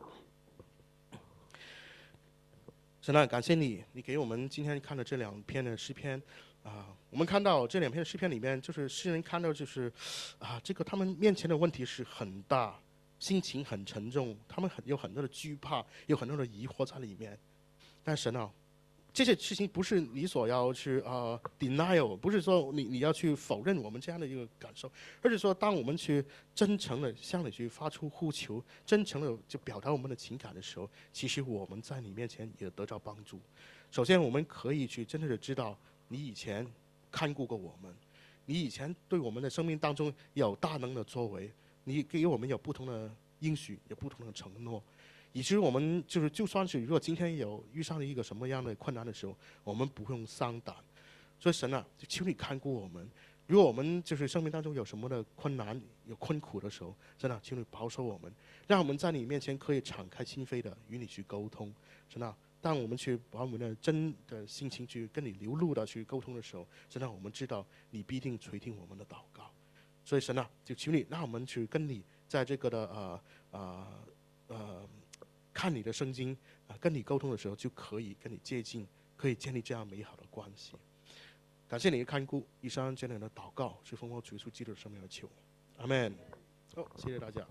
神啊，感谢你，你给我们今天看的这两篇的诗篇。啊，我们看到这两篇诗篇里面，就是诗人看到就是，啊，这个他们面前的问题是很大，心情很沉重，他们很有很多的惧怕，有很多的疑惑在里面。但神啊，这些事情不是你所要去啊、呃、denial， 不是说你你要去否认我们这样的一个感受，而是说当我们去真诚的向你去发出呼求，真诚的就表达我们的情感的时候，其实我们在你面前也得到帮助。首先，我们可以去真的是知道。你以前看顾过我们，你以前对我们的生命当中有大能的作为，你给我们有不同的应许，有不同的承诺，以至于我们就是就算是如果今天有遇上了一个什么样的困难的时候，我们不用丧胆。 所以神啊，就求你看顾我们。如果我们就是生命当中有什么的困难、有困苦的时候，真的求你保守我们，让我们在你面前可以敞开心扉的与你去沟通。真的，当我们去把我们的真的心情去跟你流露的去沟通的时候，真的我们知道你必定垂听我们的祷告。所以神啊，就求你让我们去跟你在这个的呃呃呃看你的圣经啊、呃，跟你沟通的时候，就可以跟你接近，可以建立这样美好的关系。感谢你的看顾，以上这样的祷告是奉我主耶稣基督的圣名而求，阿门。好，谢谢大家。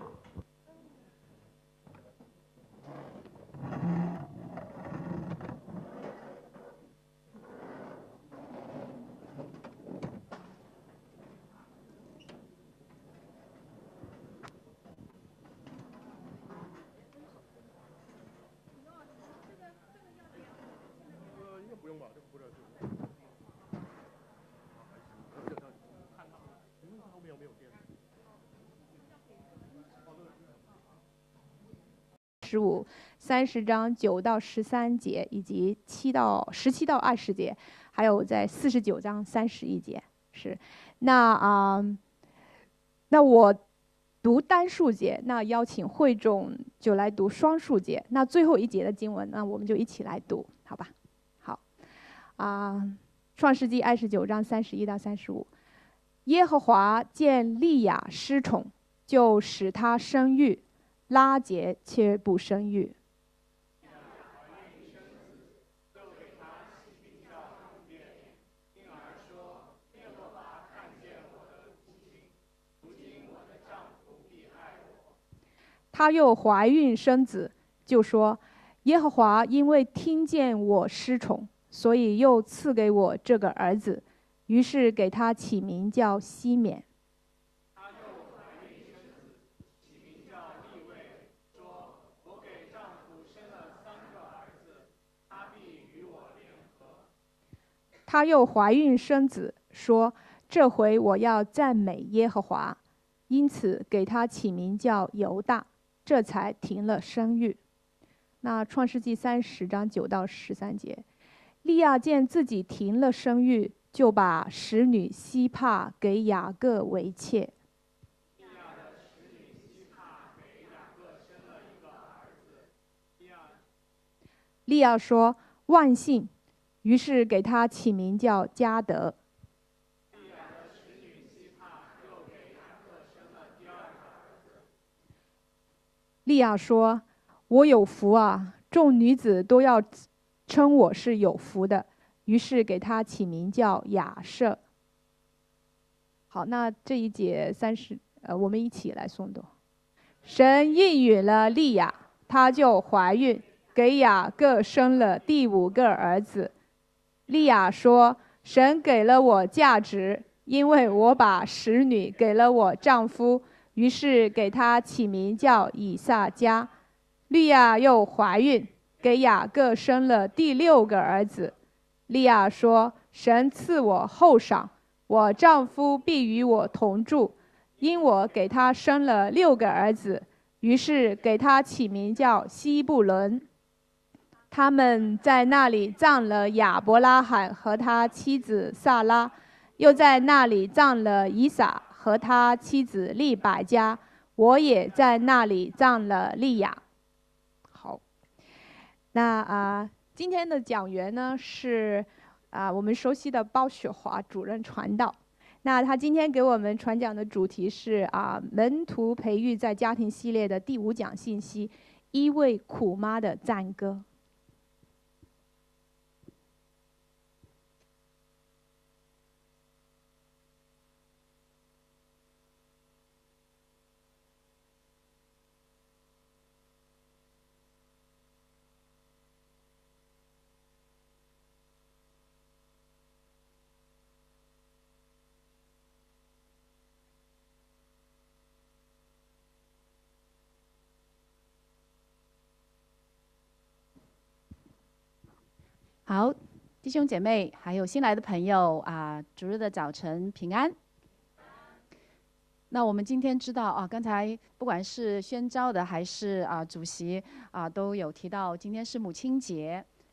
应该不用吧，这个不是。后面有没有电？ 十五、三十章九到十三节，以及七到十七到二十节，还有在四十九章三十一节。是，那啊、呃，那我读单数节，那邀请会众就来读双数节。那最后一节的经文，那我们就一起来读，好吧？好，啊、呃，创世纪二十九章三十一到三十五。耶和华见利亚失宠，就使她生育。拉结却不生育。她又怀孕生子，就说：耶和华因为听见我失宠，所以又赐给我这个儿子。于是给他起名叫西缅。她又怀孕生子，说：这回我要赞美耶和华，因此给他起名叫犹大，这才停了生育。那创世纪三十章九到十三节，利亚见自己停了生育，就把使女西帕给雅各为妾。利亚说：万幸。于是给他起名叫迦得。利亚说：我有福啊，众女子都要称我是有福的。于是给他起名叫亚舍。好，那这一节三十，呃，我们一起来诵读。神应允了利亚，她就怀孕，给雅各生了第五个儿子。利亚说：神给了我价值，因为我把使女给了我丈夫，于是给他起名叫以撒迦。利亚又怀孕，给雅各生了第六个儿子。利亚说：神赐我厚赏，我丈夫必与我同住，因我给他生了六个儿子，于是给他起名叫西布伦。他们在那里葬了亚伯拉罕和他妻子撒拉，又在那里葬了以撒和他妻子利百加。我也在那里葬了利亚。好，那啊、呃，今天的讲员呢是啊、呃、我们熟悉的包雪华主任传道。那他今天给我们传讲的主题是啊、呃、门徒培育在家庭系列的第五讲信息，一位苦妈的赞歌。 好，弟兄姐妹，还有新来的朋友啊，主日的早晨平安。那我们今天知道啊，刚才不管是宣召的还是啊主席啊，都有提到今天是母亲节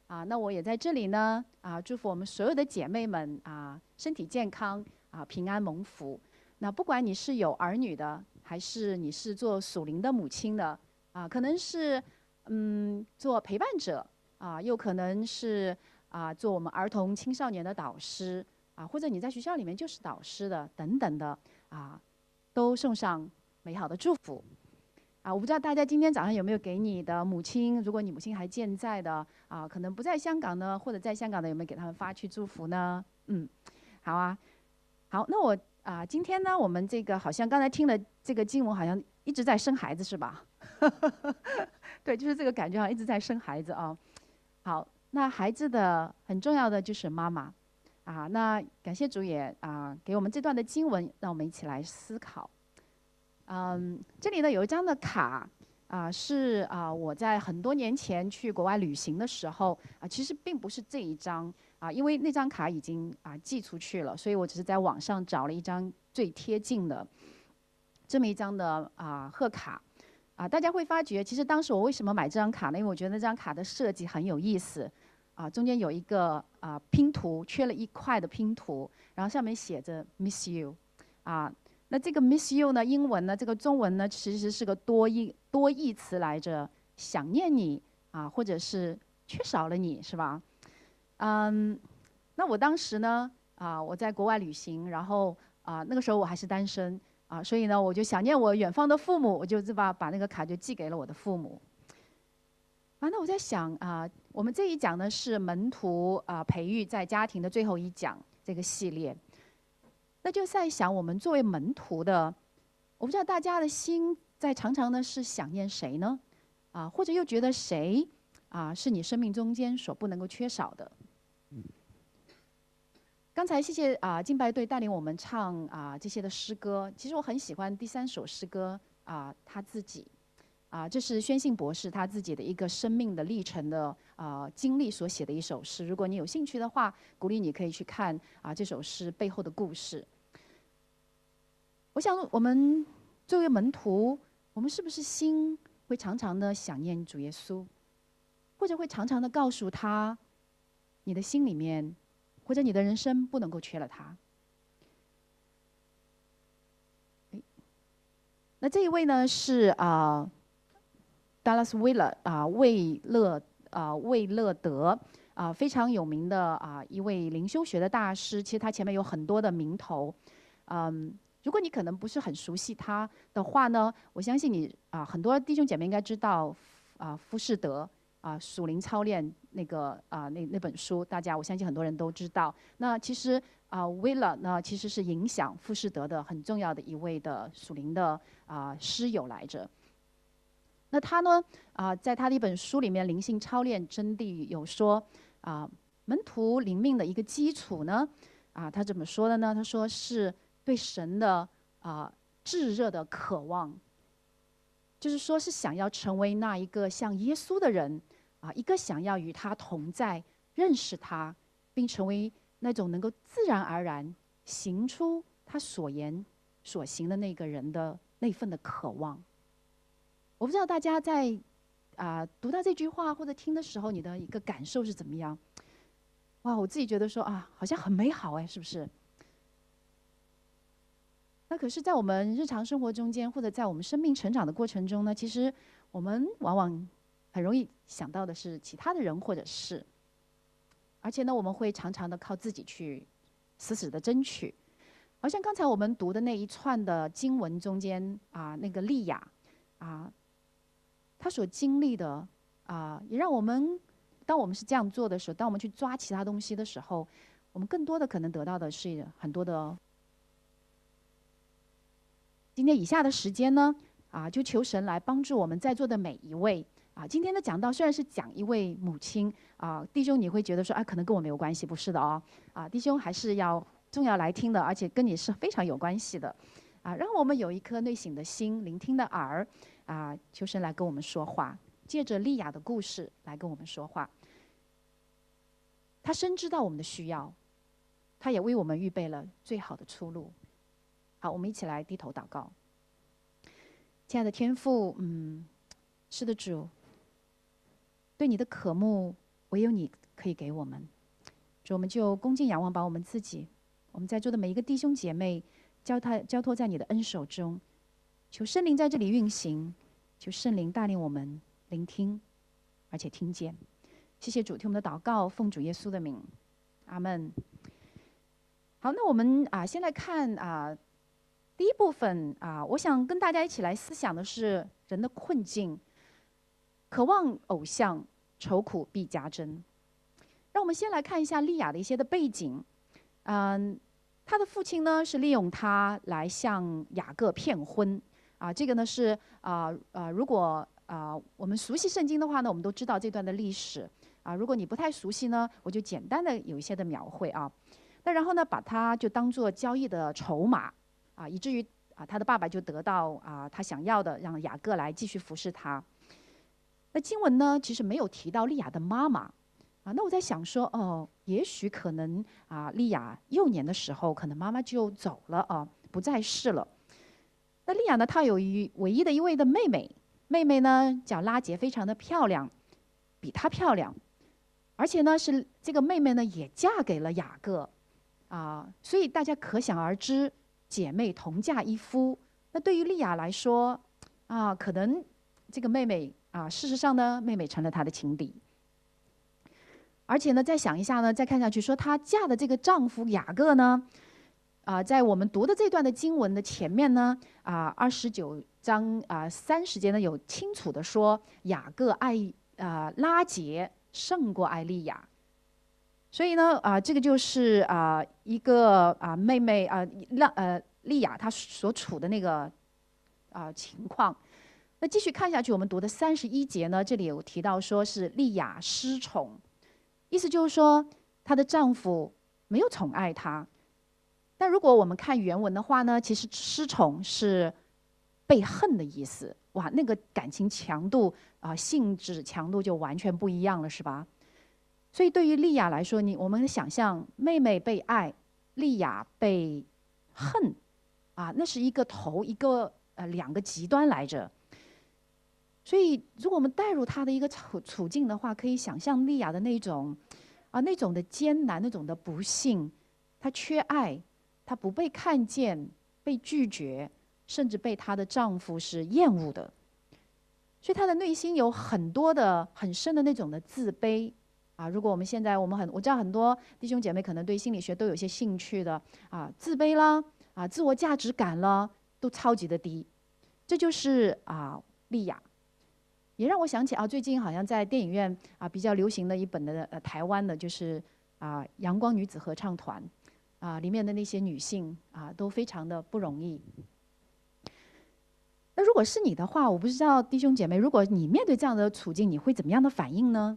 啊，那我也在这里呢啊，祝福我们所有的姐妹们啊，身体健康啊，平安蒙福。那不管你是有儿女的，还是你是做属灵的母亲的啊，可能是嗯做陪伴者啊，又可能是啊做我们儿童青少年的导师啊，或者你在学校里面就是导师的等等的啊，都送上美好的祝福。啊，我不知道大家今天早上有没有给你的母亲，如果你母亲还健在的啊，可能不在香港呢，或者在香港的，有没有给他们发去祝福呢？嗯，好啊，好，那我啊，今天呢，我们这个好像刚才听了这个经文，好像一直在生孩子是吧？对，就是这个感觉，好像一直在生孩子啊。好，那孩子的很重要的就是妈妈啊。那感谢主也啊给我们这段的经文，让我们一起来思考。嗯，这里呢有一张的卡啊，是啊我在很多年前去国外旅行的时候啊，其实并不是这一张啊，因为那张卡已经啊寄出去了，所以我只是在网上找了一张最贴近的这么一张的啊贺卡啊。大家会发觉，其实当时我为什么买这张卡呢？因为我觉得那张卡的设计很有意思啊，中间有一个啊拼图，缺了一块的拼图，然后上面写着 Miss You 啊。那这个 miss you 呢，英文呢，这个中文呢，其实是个多义多义词来着，想念你啊，或者是缺少了你，是吧？嗯，那我当时呢，啊，我在国外旅行，然后啊，那个时候我还是单身啊，所以呢，我就想念我远方的父母，我就把把那个卡就寄给了我的父母。啊，那我在想啊，我们这一讲呢是门徒啊培育在家庭的最后一讲这个系列。那就在想，我们作为门徒的，我不知道大家的心在常常的是想念谁呢？啊，或者又觉得谁啊是你生命中间所不能够缺少的？刚才谢谢啊敬拜队带领我们唱啊这些的诗歌，其实我很喜欢第三首诗歌啊他自己啊，这是宣信博士他自己的一个生命的历程的啊经历所写的一首诗。如果你有兴趣的话，鼓励你可以去看啊这首诗背后的故事。我想我们作为门徒，我们是不是心会常常的想念主耶稣，或者会常常的告诉他，你的心里面或者你的人生不能够缺了他。那这一位呢是啊。Dallas Willard 啊，魏勒啊，魏勒德啊，非常有名的啊一位灵修学的大师。其实他前面有很多的名头，嗯，如果你可能不是很熟悉他的话呢，我相信你啊，很多弟兄姐妹应该知道啊，浮士德啊，属灵操练那个啊那那本书，大家我相信很多人都知道。那其实啊 ，Willard 呢其实是影响浮士德的很重要的一位的属灵的啊师友来着。那他呢？啊，在他的一本书里面，《灵性操练真谛》有说，啊，门徒灵命的一个基础呢，啊，他怎么说的呢？他说是对神的啊炙热的渴望，就是说是想要成为那一个像耶稣的人，啊，一个想要与他同在、认识他，并成为那种能够自然而然行出他所言所行的那个人的那份的渴望。我不知道大家在啊、呃、读到这句话或者听的时候，你的一个感受是怎么样？哇，我自己觉得说啊，好像很美好哎，是不是？那可是，在我们日常生活中间，或者在我们生命成长的过程中呢，其实我们往往很容易想到的是其他的人或者事，而且呢，我们会常常的靠自己去死死的争取。好像刚才我们读的那一串的经文中间啊，那个利亚啊。他所经历的啊，也让我们，当我们是这样做的时候，当我们去抓其他东西的时候，我们更多的可能得到的是很多的。今天以下的时间呢，啊，就求神来帮助我们在座的每一位啊。今天的讲道虽然是讲一位母亲啊，弟兄你会觉得说啊，可能跟我没有关系，不是的哦，啊，弟兄还是要重要来听的，而且跟你是非常有关系的，啊，让我们有一颗内省的心，聆听的耳。啊，求神来跟我们说话，借着利亚的故事来跟我们说话。他深知道我们的需要，他也为我们预备了最好的出路。好，我们一起来低头祷告。亲爱的天父，嗯，是的主，对你的渴慕唯有你可以给我们。主，我们就恭敬仰望，把我们自己，我们在座的每一个弟兄姐妹，交他交托在你的恩手中。求圣灵在这里运行，求圣灵带领我们聆听，而且听见。谢谢主，听我们的祷告，奉主耶稣的名，阿们。好，那我们啊，先来看啊，第一部分啊，我想跟大家一起来思想的是人的困境，渴望偶像，愁苦必加增。让我们先来看一下利亚的一些的背景。嗯，他的父亲呢是利用他来向雅各骗婚。啊，这个呢是啊啊、呃，如果啊、呃、我们熟悉圣经的话呢，我们都知道这段的历史啊。如果你不太熟悉呢，我就简单的有一些的描绘啊。那然后呢，把它就当做交易的筹码啊，以至于啊他的爸爸就得到啊他想要的，让雅各来继续服侍他。那经文呢，其实没有提到利亚的妈妈啊。那我在想说，哦，也许可能啊，利亚幼年的时候，可能妈妈就走了啊，不在世了。那利亚呢，她有一唯一的一位的妹妹，妹妹呢叫拉结，非常的漂亮，比她漂亮，而且呢是这个妹妹呢也嫁给了雅各，啊，所以大家可想而知，姐妹同嫁一夫。那对于利亚来说，啊，可能这个妹妹啊，事实上呢，妹妹成了她的情敌。而且呢，再想一下呢，再看下去说，她嫁的这个丈夫雅各呢。啊，在我们读的这段的经文的前面呢，啊，二十九章啊三十节呢，有清楚的说雅各爱啊拉结胜过爱利亚，所以呢，啊，这个就是啊一个啊妹妹啊拉呃利亚她所处的那个啊情况。那继续看下去，我们读的三十一节呢，这里有提到说是利亚失宠，意思就是说她的丈夫没有宠爱她。但如果我们看原文的话呢，其实失宠是被恨的意思。哇，那个感情强度啊、呃，性质强度就完全不一样了，是吧？所以对于利亚来说，你我们想象妹妹被爱，利亚被恨，啊，那是一个头一个呃两个极端来着。所以如果我们带入她的一个处处境的话，可以想象利亚的那种啊那种的艰难，那种的不幸，她缺爱。她不被看见，被拒绝，甚至被她的丈夫是厌恶的，所以她的内心有很多的很深的那种的自卑啊。如果我们现在我们很我知道很多弟兄姐妹可能对心理学都有些兴趣的啊，自卑啦啊，自我价值感啦都超级的低，这就是啊利亚。也让我想起啊，最近好像在电影院啊比较流行的一本的呃台湾的就是啊阳光女子合唱团。啊，里面的那些女性啊，都非常的不容易。那如果是你的话，我不知道弟兄姐妹，如果你面对这样的处境，你会怎么样的反应呢？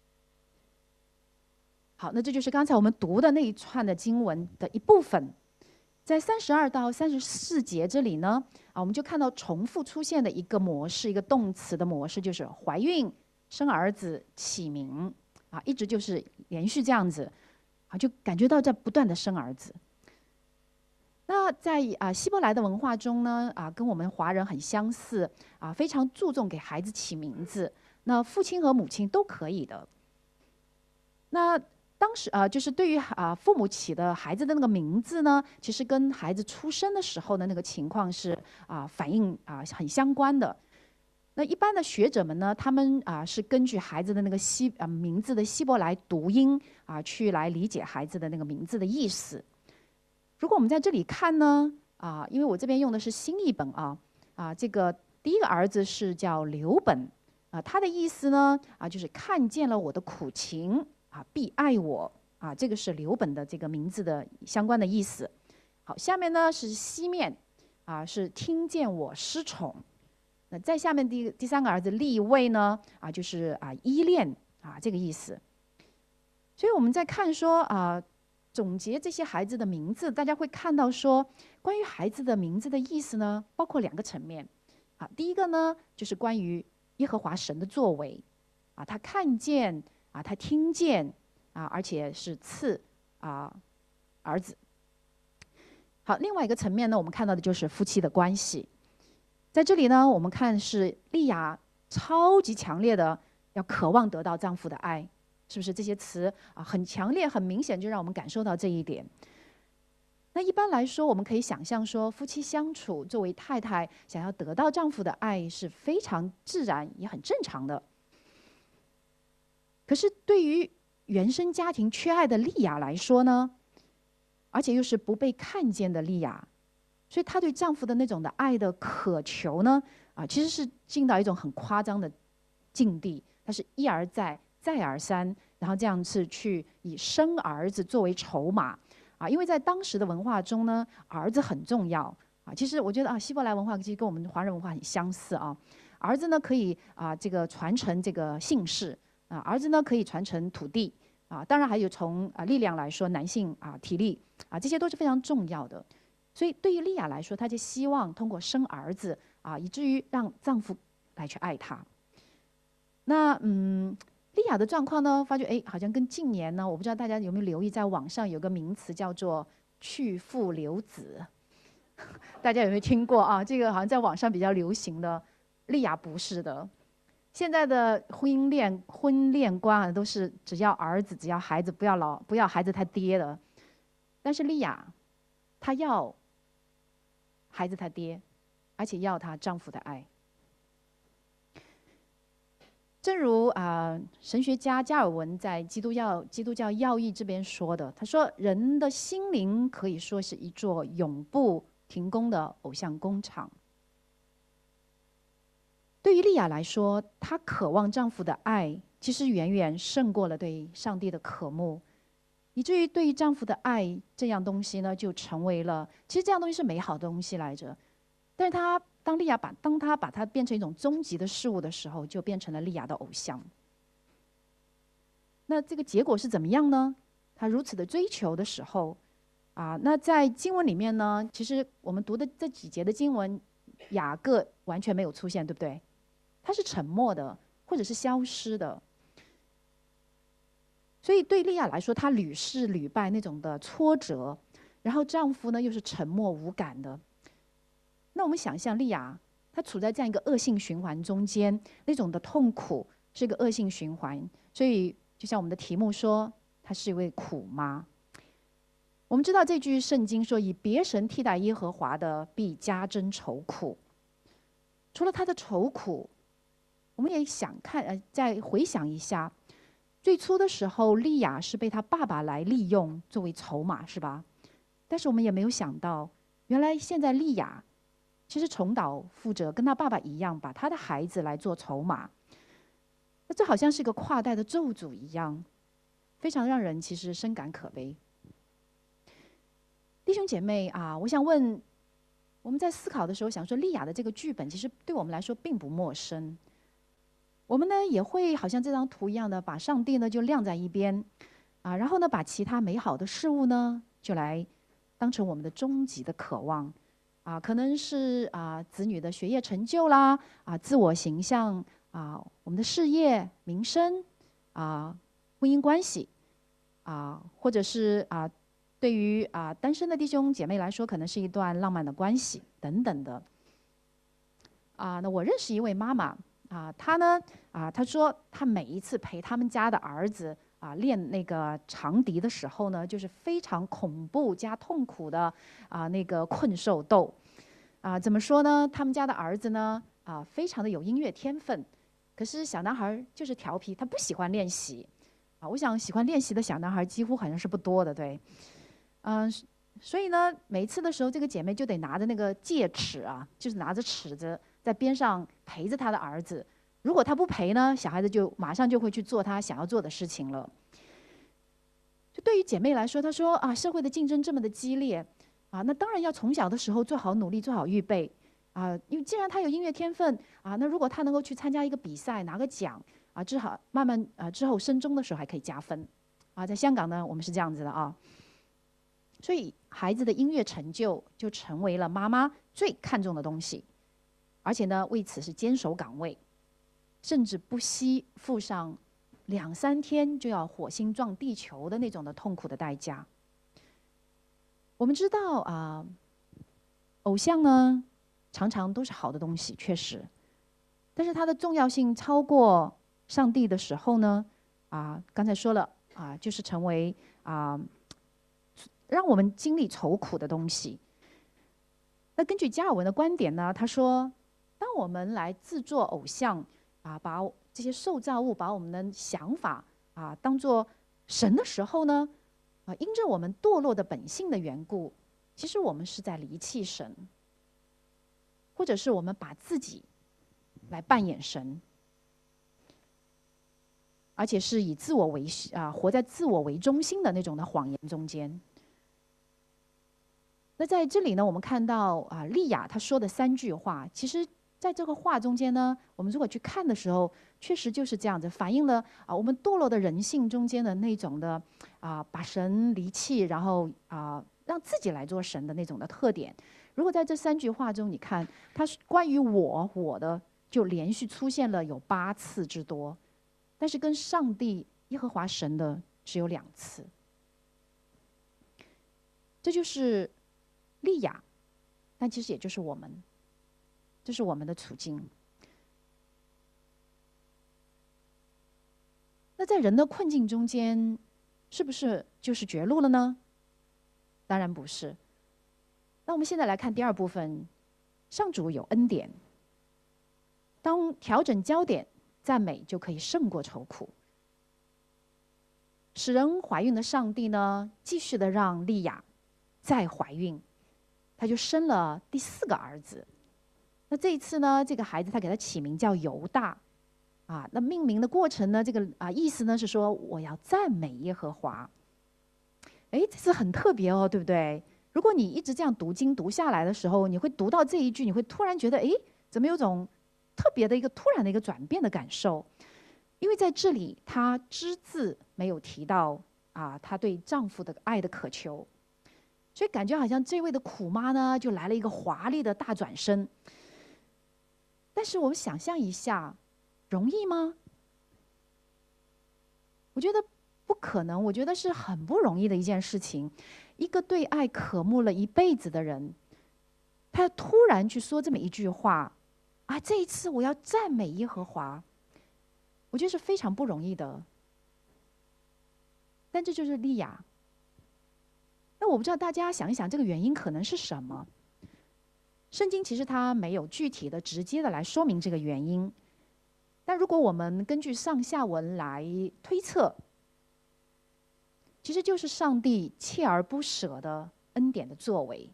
好，那这就是刚才我们读的那一串的经文的一部分。在三十二到三十四节这里呢，啊，我们就看到重复出现的一个模式，一个动词的模式，就是怀孕、生儿子、起名，啊，一直就是连续这样子。啊，就感觉到在不断的生儿子。那在啊希伯来的文化中呢，啊跟我们华人很相似，啊非常注重给孩子起名字。那父亲和母亲都可以的。那当时啊，就是对于啊父母起的孩子的那个名字呢，其实跟孩子出生的时候的那个情况是啊反应啊很相关的。那一般的学者们呢，他们啊是根据孩子的那个希啊名字的希伯来读音啊去来理解孩子的那个名字的意思。如果我们在这里看呢，啊，因为我这边用的是新译本啊，啊，这个第一个儿子是叫刘本，啊，他的意思呢啊就是看见了我的苦情啊，必爱我啊，这个是刘本的这个名字的相关的意思。好，下面呢是西面，啊，是听见我失宠。那再下面第第三个儿子利位呢，啊，就是啊依恋啊这个意思。所以我们在看说啊，总结这些孩子的名字，大家会看到说，关于孩子的名字的意思呢，包括两个层面。啊，第一个呢，就是关于耶和华神的作为，啊，他看见啊，他听见啊，而且是赐啊儿子。好，另外一个层面呢，我们看到的就是夫妻的关系。在这里呢，我们看是利亚超级强烈的要渴望得到丈夫的爱， 是不是这些词啊很强烈、很明显，就让我们感受到这一点。那一般来说，我们可以想象说，夫妻相处，作为太太想要得到丈夫的爱是非常自然也很正常的。可是对于原生家庭缺爱的莉亚来说呢，而且又是不被看见的莉亚，所以她对丈夫的那种的爱的渴求呢，啊，其实是进到一种很夸张的境地。她是一而再，再而三，然后这样子去以生儿子作为筹码。啊，因为在当时的文化中呢，儿子很重要啊。其实我觉得啊，希伯来文化其实跟我们华人文化很相似啊。儿子呢可以啊这个传承这个姓氏啊，儿子呢可以传承土地啊。当然还有从啊力量来说，男性啊体力啊这些都是非常重要的。所以对于莉亚来说，她就希望通过生儿子啊，以至于让丈夫来去爱她。那嗯。莉亚的状况呢，发觉哎，好像跟近年呢，我不知道大家有没有留意，在网上有个名词叫做“去父留子”，大家有没有听过啊？这个好像在网上比较流行的。莉亚不是的，现在的婚姻恋婚恋观啊，都是只要儿子，只要孩子，不要老不要孩子他爹的。但是莉亚，她要孩子他爹，而且要她丈夫的爱。正如啊、呃，神学家加尔文在《基督教基督教要义》这边说的，他说：“人的心灵可以说是一座永不停工的偶像工厂。”对于莉亚来说，她渴望丈夫的爱，其实远远胜过了对上帝的渴慕，以至于对于丈夫的爱这样东西呢，就成为了其实这样东西是美好的东西来着，但是她。当莉亚把当她把它变成一种终极的事物的时候，就变成了莉亚的偶像。那这个结果是怎么样呢？她如此的追求的时候，啊，那在经文里面呢，其实我们读的这几节的经文，雅各完全没有出现，对不对？他是沉默的，或者是消失的。所以对莉亚来说，她屡试屡败那种的挫折，然后丈夫呢又是沉默无感的。那我们想象莉亚，她处在这样一个恶性循环中间，那种的痛苦是一个恶性循环。所以，就像我们的题目说，她是一位苦妈。我们知道这句圣经说：“以别神替代耶和华的，必加增愁苦。”除了她的愁苦，我们也想看，呃，再回想一下，最初的时候，莉亚是被她爸爸来利用作为筹码，是吧？但是我们也没有想到，原来现在莉亚。其实重蹈覆辙，跟他爸爸一样，把他的孩子来做筹码。那这好像是一个跨代的咒诅一样，非常让人其实深感可悲。弟兄姐妹啊，我想问，我们在思考的时候，想说莉亚的这个剧本，其实对我们来说并不陌生。我们呢也会好像这张图一样的，把上帝呢就晾在一边，啊，然后呢把其他美好的事物呢就来当成我们的终极的渴望。啊，可能是啊子女的学业成就啦，啊自我形象啊，我们的事业、名声啊，婚姻关系啊，或者是啊对于啊单身的弟兄姐妹来说，可能是一段浪漫的关系等等的。啊，那我认识一位妈妈啊，她呢啊她说她每一次陪他们家的儿子。啊，练那个长笛的时候呢，就是非常恐怖加痛苦的啊，那个困兽斗。啊，怎么说呢？他们家的儿子呢，啊，非常的有音乐天分，可是小男孩就是调皮，他不喜欢练习。啊，我想喜欢练习的小男孩几乎好像是不多的，对。嗯、呃，所以呢，每一次的时候，这个姐妹就得拿着那个戒尺啊，就是拿着尺子在边上陪着她的儿子。如果他不陪呢，小孩子就马上就会去做他想要做的事情了。就对于姐妹来说，她说啊，社会的竞争这么的激烈，啊，那当然要从小的时候做好努力，做好预备，啊，因为既然他有音乐天分，啊，那如果他能够去参加一个比赛拿个奖，啊，之后慢慢啊之后升中的时候还可以加分，啊，在香港呢我们是这样子的啊，所以孩子的音乐成就就成为了妈妈最看重的东西，而且呢为此是坚守岗位。甚至不惜付上两三天就要火星撞地球的那种的痛苦的代价。我们知道啊、呃，偶像呢常常都是好的东西，确实，但是它的重要性超过上帝的时候呢， 啊，刚才说了啊，就是成为啊，让我们经历愁苦的东西。那根据加尔文的观点呢，他说，当我们来制作偶像啊，把这些受造物，把我们的想法啊当做神的时候呢，啊，因着我们堕落的本性的缘故，其实我们是在离弃神，或者是我们把自己来扮演神。而且是以自我为啊，活在自我为中心的那种的谎言中间。那在这里呢，我们看到啊，利亚她说的三句话，其实在这个话中间呢，我们如果去看的时候，确实就是这样子，反映了啊我们堕落的人性中间的那种的啊把神离弃，然后啊让自己来做神的那种的特点。如果在这三句话中，你看它是关于我我的，就连续出现了有八次之多。但是跟上帝耶和华神的只有两次，这就是利亚，但其实也就是我们，这是我们的处境。那在人的困境中间，是不是就是绝路了呢？当然不是。那我们现在来看第二部分，上主有恩典，当调整焦点。赞美就可以胜过愁苦。使人怀孕的上帝呢，继续的让利亚再怀孕，她就生了第四个儿子。那这一次呢，这个孩子他给他起名叫犹大，啊，那命名的过程呢，这个啊意思呢是说我要赞美耶和华。哎，这是很特别哦，对不对？如果你一直这样读经读下来的时候，你会读到这一句，你会突然觉得，哎，怎么有种特别的一个突然的一个转变的感受，因为在这里她只字没有提到啊，她对丈夫的爱的渴求，所以感觉好像这位的苦妈呢，就来了一个华丽的大转身。但是我们想象一下，容易吗？我觉得不可能，我觉得是很不容易的一件事情。一个对爱渴慕了一辈子的人，他突然去说这么一句话。啊，这一次我要赞美耶和华，我觉得是非常不容易的。但这就是利亚。那我不知道大家想一想，这个原因可能是什么？圣经其实它没有具体的、直接的来说明这个原因。但如果我们根据上下文来推测，其实就是上帝锲而不舍的恩典的作为。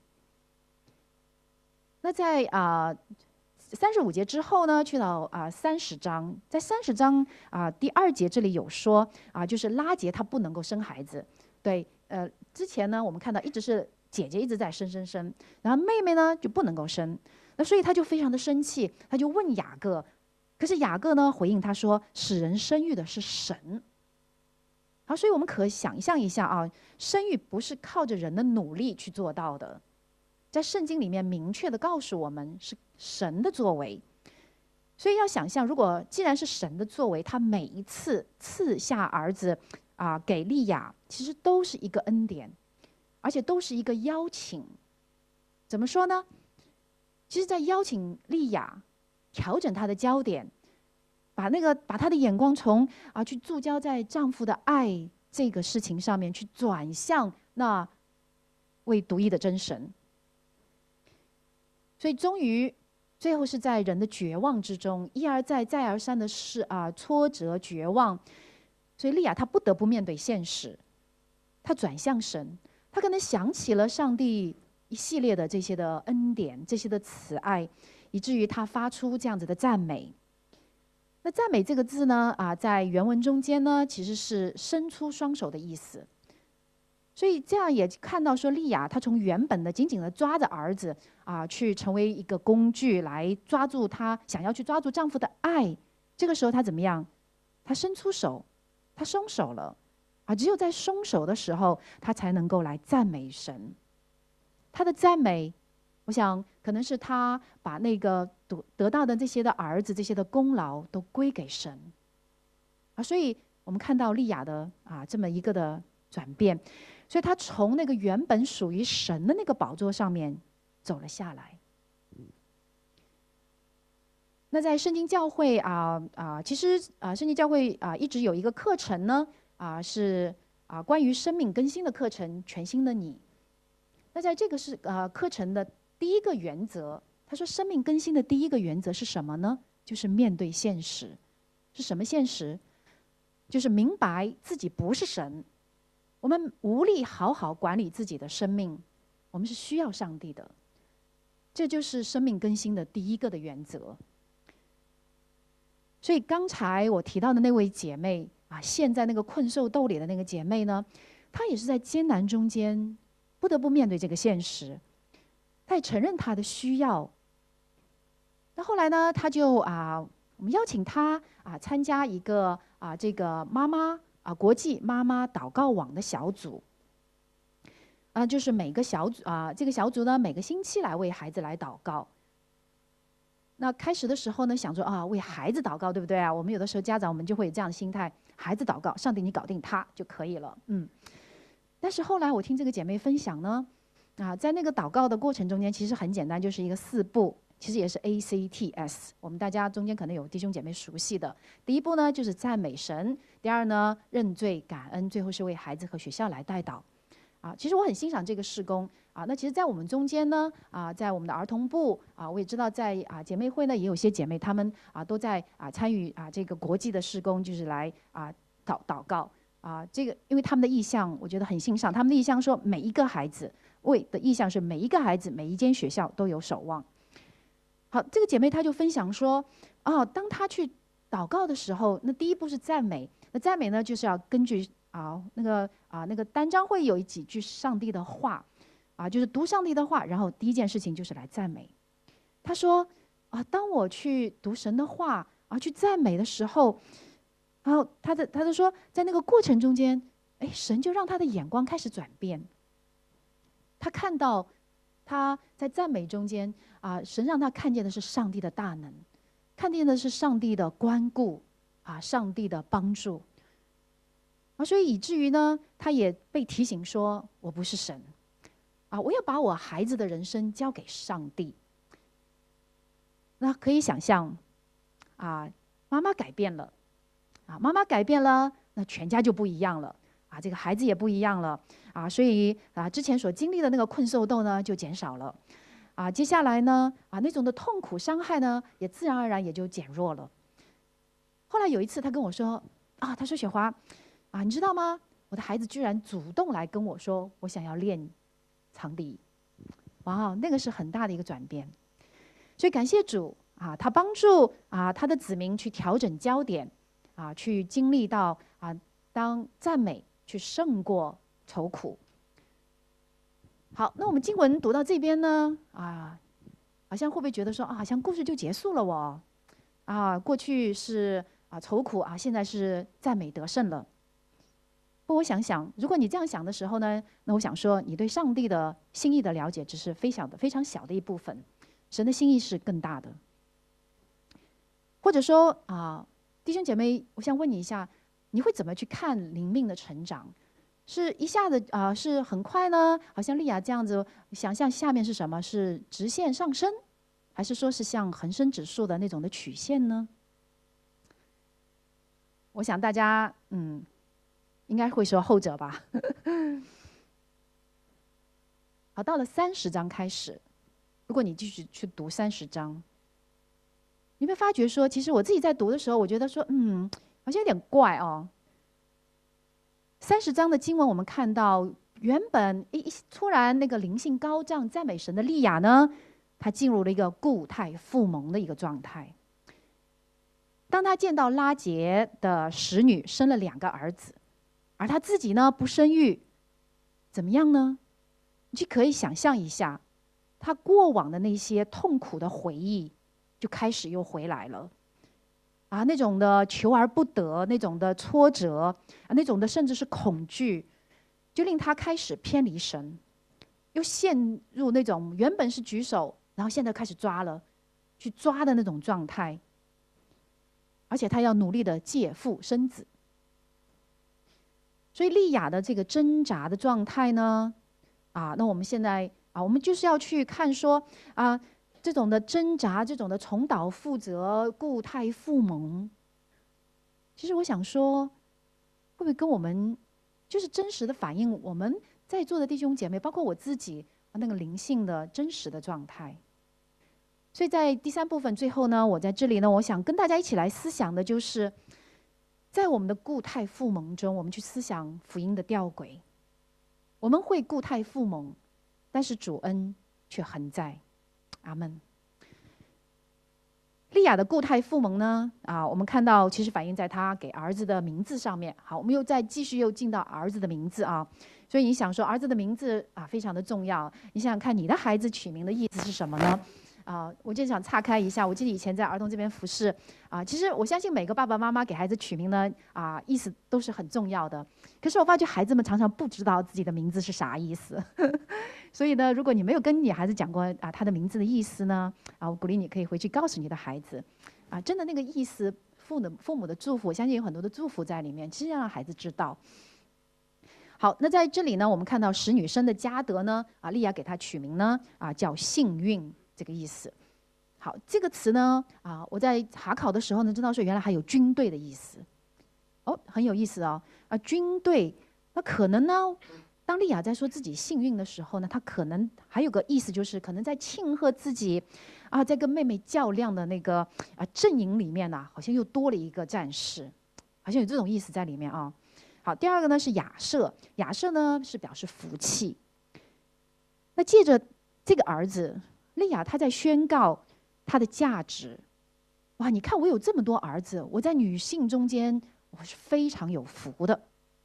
那在啊。呃三十五节之后呢，去到啊三十章，在三十章啊第二节这里有说啊，就是拉结她不能够生孩子，对，呃，之前呢我们看到一直是姐姐一直在生生生，然后妹妹呢就不能够生，那所以她就非常的生气，她就问雅各，可是雅各呢回应他说，使人生育的是神，好，所以我们可想象一下啊，生育不是靠着人的努力去做到的。在圣经里面明确的告诉我们是神的作为，所以要想象，如果既然是神的作为，他每一次赐下儿子啊给利亚，其实都是一个恩典，而且都是一个邀请。怎么说呢？其实在邀请利亚调整她的焦点，把那个把她的眼光从啊去注焦在丈夫的爱这个事情上面，去转向那位独一的真神。所以终于最后是在人的绝望之中，一而再再而三的是啊挫折绝望，所以利亚她不得不面对现实，她转向神，她可能想起了上帝一系列的这些的恩典，这些的慈爱，以至于她发出这样子的赞美。那赞美这个字呢啊在原文中间呢其实是伸出双手的意思。所以这样也看到说，利亚她从原本的紧紧的抓着儿子啊，去成为一个工具来抓住她想要去抓住丈夫的爱。这个时候她怎么样？她伸出手，她松手了啊！只有在松手的时候，她才能够来赞美神。她的赞美，我想可能是她把那个得得到的这些的儿子、这些的功劳都归给神啊。所以我们看到利亚的啊这么一个的转变。所以他从那个原本属于神的那个宝座上面走了下来。那那在圣经教会啊啊，其实啊，圣经教会啊一直有一个课程呢啊是啊关于生命更新的课程，全新的你。那在这个是呃课程的第一个原则，他说生命更新的第一个原则是什么呢？就是面对现实。是什么现实？就是明白自己不是神，我们无力好好管理自己的生命，我们是需要上帝的。这就是生命更新的第一个的原则。所以刚才我提到的那位姐妹啊，陷在那个困兽斗里的那个姐妹呢，她也是在艰难中间不得不面对这个现实，她也承认她的需要。那后来呢，她就啊，我们邀请她啊参加一个啊这个妈妈啊国际妈妈祷告网的小组。啊，就是每个小组啊，这个小组呢每个星期来为孩子来祷告。那开始的时候呢，想说啊，为孩子祷告，对不对啊？我们有的时候家长我们就会有这样的心态，孩子祷告，上帝你搞定他就可以了，嗯。但是后来我听这个姐妹分享呢，啊，在那个祷告的过程中间，其实很简单，就是一个四步，其实也是 A C T S。我们大家中间可能有弟兄姐妹熟悉的，第一步呢就是赞美神，第二呢认罪感恩，最后是为孩子和学校来代祷。啊，其实我很欣赏这个事工啊。那其实，在我们中间呢，啊，在我们的儿童部啊，我也知道在啊姐妹会呢，也有些姐妹她们啊都在啊参与啊这个国际的事工，就是来啊祷祷告啊。这个因为他们的意向，我觉得很欣赏。他们的意向说，每一个孩子为的意向是每一个孩子，每一间学校都有守望。好，这个姐妹她就分享说，哦，当她去祷告的时候，那第一步是赞美。那赞美呢，就是要根据。啊，那个啊，那个单章会有几句上帝的话，啊，就是读上帝的话，然后第一件事情就是来赞美。他说啊，当我去读神的话啊，去赞美的时候，然后他的他就说，在那个过程中间，哎，神就让他的眼光开始转变。他看到他在赞美中间啊，神让他看见的是上帝的大能，看见的是上帝的关顾啊，上帝的帮助。啊，所以以至于呢，他也被提醒说：“我不是神，啊，我要把我孩子的人生交给上帝。”那可以想象，啊，妈妈改变了，啊，妈妈改变了，那全家就不一样了，啊，这个孩子也不一样了，啊，所以啊，之前所经历的那个困兽斗呢就减少了，啊，接下来呢，啊，那种的痛苦伤害呢也自然而然也就减弱了。后来有一次，他跟我说：“啊，他说雪华。”啊，你知道吗？我的孩子居然主动来跟我说，我想要练长笛。哇，那个是很大的一个转变。所以感谢主啊，他帮助啊他的子民去调整焦点，啊，去经历到啊，当赞美去胜过愁苦。好，那我们经文读到这边呢，啊，好像会不会觉得说啊，好像故事就结束了哦？啊，过去是啊愁苦啊，现在是赞美得胜了。不，我想想，如果你这样想的时候呢，那我想说，你对上帝的心意的了解只是非常的、非常小的一部分，神的心意是更大的。或者说啊，弟兄姐妹，我想问你一下，你会怎么去看灵命的成长？是一下子啊，是很快呢？好像丽亚这样子，想象下面是什么？是直线上升，还是说是像恒生指数的那种的曲线呢？我想大家，嗯。应该会说后者吧。好，到了三十章开始，如果你继续去读三十章，你会发觉说，其实我自己在读的时候，我觉得说，嗯，好像有点怪哦。三十章的经文，我们看到原本一突然那个灵性高涨、赞美神的利亚呢，她进入了一个固态复萌的一个状态。当她见到拉结的使女生了两个儿子。而他自己呢不生育，怎么样呢？你就可以想象一下，他过往的那些痛苦的回忆就开始又回来了，啊，那种的求而不得，那种的挫折，啊，那种的甚至是恐惧，就令他开始偏离神，又陷入那种原本是举手，然后现在开始抓了，去抓的那种状态，而且他要努力的借腹生子。所以利亚的这个挣扎的状态呢，啊，那我们现在啊，我们就是要去看说啊， 这种的挣扎，这种的重蹈覆辙、固态复萌，其实我想说，会不会跟我们就是真实的反映我们在座的弟兄姐妹，包括我自己那个灵性的真实的状态？所以在第三部分最后呢，我在这里呢，我想跟大家一起来思想的就是，在我们的固态复萌中，我们去思想福音的吊诡。我们会固态复萌，但是主恩却恒在。阿们。利亚的固态复萌呢，啊，我们看到其实反映在他给儿子的名字上面。好，我们又再继续又进到儿子的名字啊，所以你想说儿子的名字啊非常的重要。你想想看，你的孩子取名的意思是什么呢？啊，我就想岔开一下。我记得以前在儿童这边服侍啊，其实我相信每个爸爸妈妈给孩子取名呢啊，意思都是很重要的。可是我发觉孩子们常常不知道自己的名字是啥意思，所以呢，如果你没有跟你孩子讲过啊他的名字的意思呢，啊，我鼓励你可以回去告诉你的孩子，啊，真的那个意思，父母父母的祝福，我相信有很多的祝福在里面，其实要让孩子知道。好，那在这里呢，我们看到使女生的加德呢，啊，利亚给他取名呢，啊，叫幸运。这个意思。好，这个词呢，啊，我在查考的时候呢，知道说原来还有军队的意思。哦，很有意思哦。啊，军队，那可能呢，当利亚在说自己幸运的时候呢，他可能还有个意思，就是可能在庆贺自己，啊，在跟妹妹较量的那个啊阵营里面呢、啊，好像又多了一个战士，好像有这种意思在里面啊。好，第二个呢是亚舍，亚舍呢是表示福气。那借着这个儿子。利亚他在宣告他的价值，哇！你看我有这么多儿子，我在女性中间我是非常有福的。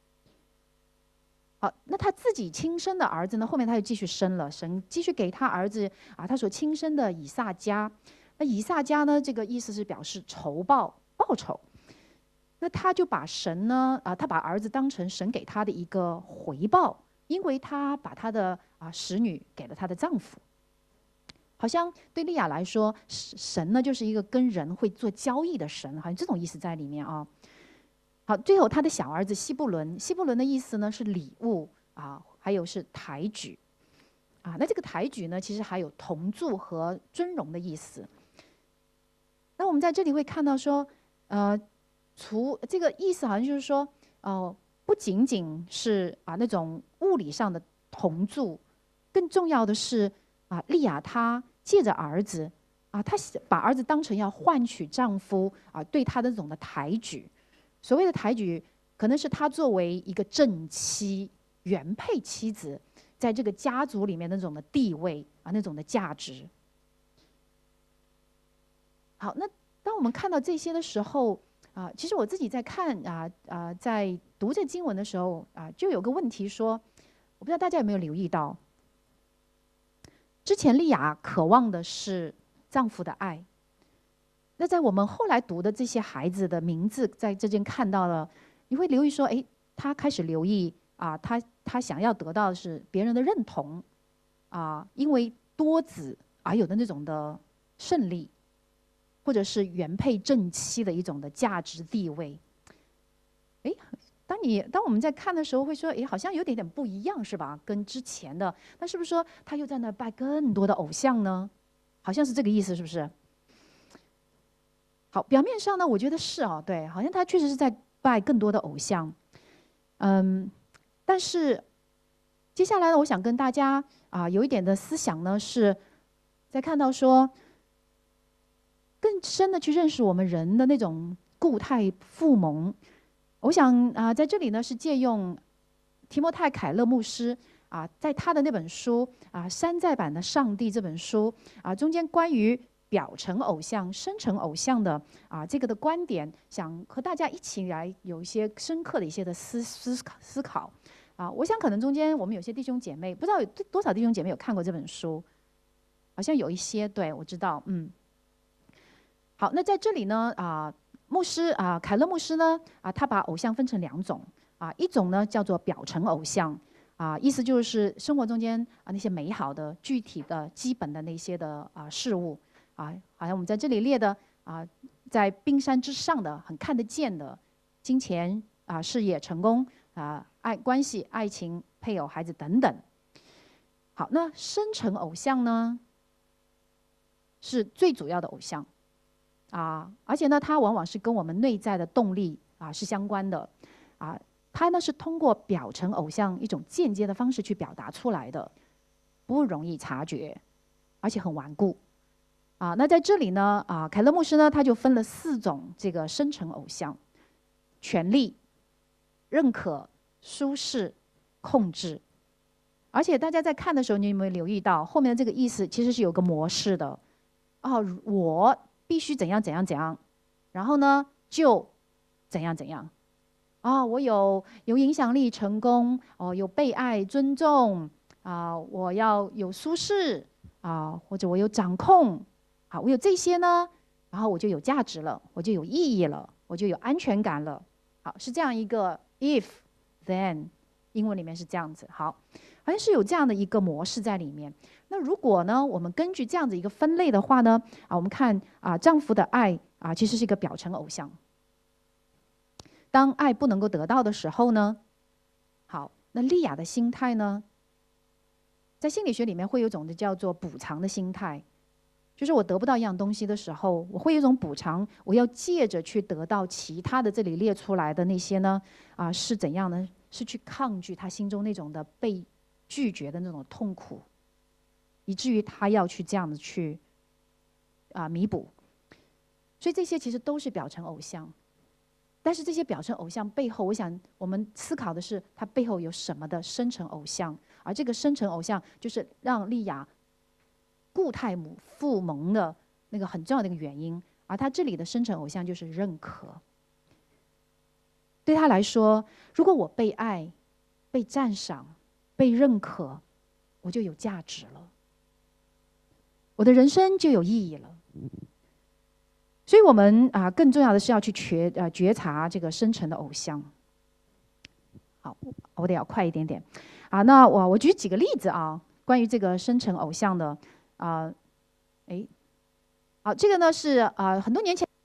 好，那他自己亲生的儿子呢？后面他又继续生了，神继续给他儿子啊，他所亲生的以撒迦。那以撒迦呢？这个意思是表示仇报、报仇。那他就把神呢啊，他把儿子当成神给他的一个回报，因为他把他的啊使女给了他的丈夫。好像对利亚来说，神呢就是一个跟人会做交易的神，好像这种意思在里面啊。好，最后他的小儿子希布伦，希布伦的意思呢是礼物啊，还有是抬举啊。那这个抬举呢，其实还有同住和尊荣的意思。那我们在这里会看到说，呃，除这个意思好像就是说，哦、呃，不仅仅是啊那种物理上的同住，更重要的是啊，利亚她借着儿子啊，她把儿子当成要换取丈夫啊对她的这种的抬举。所谓的抬举，可能是她作为一个正妻、原配妻子，在这个家族里面那种的地位啊，那种的价值。好，那当我们看到这些的时候啊，其实我自己在看啊啊，在读这经文的时候啊，就有个问题说，我不知道大家有没有留意到，之前利亚渴望的是丈夫的爱，那在我们后来读的这些孩子的名字，在这边看到了，你会留意说，哎，他开始留意啊，他他想要得到的是别人的认同啊，因为多子而有的那种的胜利。或者是原配正妻的一种的价值地位，哎，当你当我们在看的时候，会说，哎，好像有点点不一样，是吧？跟之前的，那是不是说他又在那拜更多的偶像呢？好像是这个意思，是不是？好，表面上呢，我觉得是哦，对，好像他确实是在拜更多的偶像，嗯，但是接下来呢，我想跟大家啊有一点的思想呢，是在看到说。更深的去认识我们人的那种固态复萌，我想啊、呃，在这里呢是借用提摩太凯勒牧师啊，在他的那本书啊《山寨版的上帝》这本书啊中间关于表层偶像、深层偶像的啊这个的观点，想和大家一起来有一些深刻的一些的思思考思考啊。我想可能中间我们有些弟兄姐妹，不知道有多少弟兄姐妹有看过这本书，好像有一些，对，我知道，嗯。好，那在这里呢，啊、呃，牧师啊、呃，凯勒牧师呢，啊、呃，他把偶像分成两种，啊、呃，一种呢叫做表层偶像，啊、呃，意思就是生活中间啊、呃、那些美好的、具体的、基本的那些的啊、呃、事物，啊，好像我们在这里列的啊、呃，在冰山之上的、很看得见的，金钱啊、呃、事业、成功啊、呃、爱关系、爱情、配偶、孩子等等。好，那深层偶像呢？ 是最主要的偶像，啊，而且呢，它往往是跟我们内在的动力啊是相关的，啊，它呢是通过表层偶像一种间接的方式去表达出来的，不容易察觉，而且很顽固，啊，那在这里呢，啊，凯勒牧师呢他就分了四种这个深层偶像：权力、认可、舒适、控制。而且大家在看的时候，你有没有留意到后面的这个意思其实是有个模式的？哦，我必须怎样怎样怎样，然后呢就怎样怎样。啊，我有有影响力、成功，哦，有被爱、尊重，啊，我要有舒适，啊，或者我有掌控，啊，我有这些呢，然后我就有价值了，我就有意义了，我就有安全感了。好，是这样一个 if then， 英文里面是这样子。好。好像是有这样的一个模式在里面。那如果呢，我们根据这样子一个分类的话呢，啊，我们看啊，丈夫的爱啊，其实是一个表层偶像。当爱不能够得到的时候呢，好，那莉亚的心态呢，在心理学里面会有一种的叫做补偿的心态，就是我得不到一样东西的时候，我会有一种补偿，我要借着去得到其他的这里列出来的那些呢，啊，是怎样呢？是去抗拒他心中那种的被拒绝的那种痛苦，以至于他要去这样子去啊弥补。所以这些其实都是表层偶像，但是这些表层偶像背后，我想我们思考的是它背后有什么的深层偶像，而这个深层偶像就是让莉亚固态母复萌的那个很重要的一个原因，而他这里的深层偶像就是认可。对他来说，如果我被爱、被赞赏、被认可，我就有价值了，我的人生就有意义了。所以我们啊，更重要的是要去觉呃觉察这个深层的偶像。好，我得要快一点点啊。那我我举几个例子啊，关于这个深层偶像的啊，哎，好，这个呢是啊很多年前。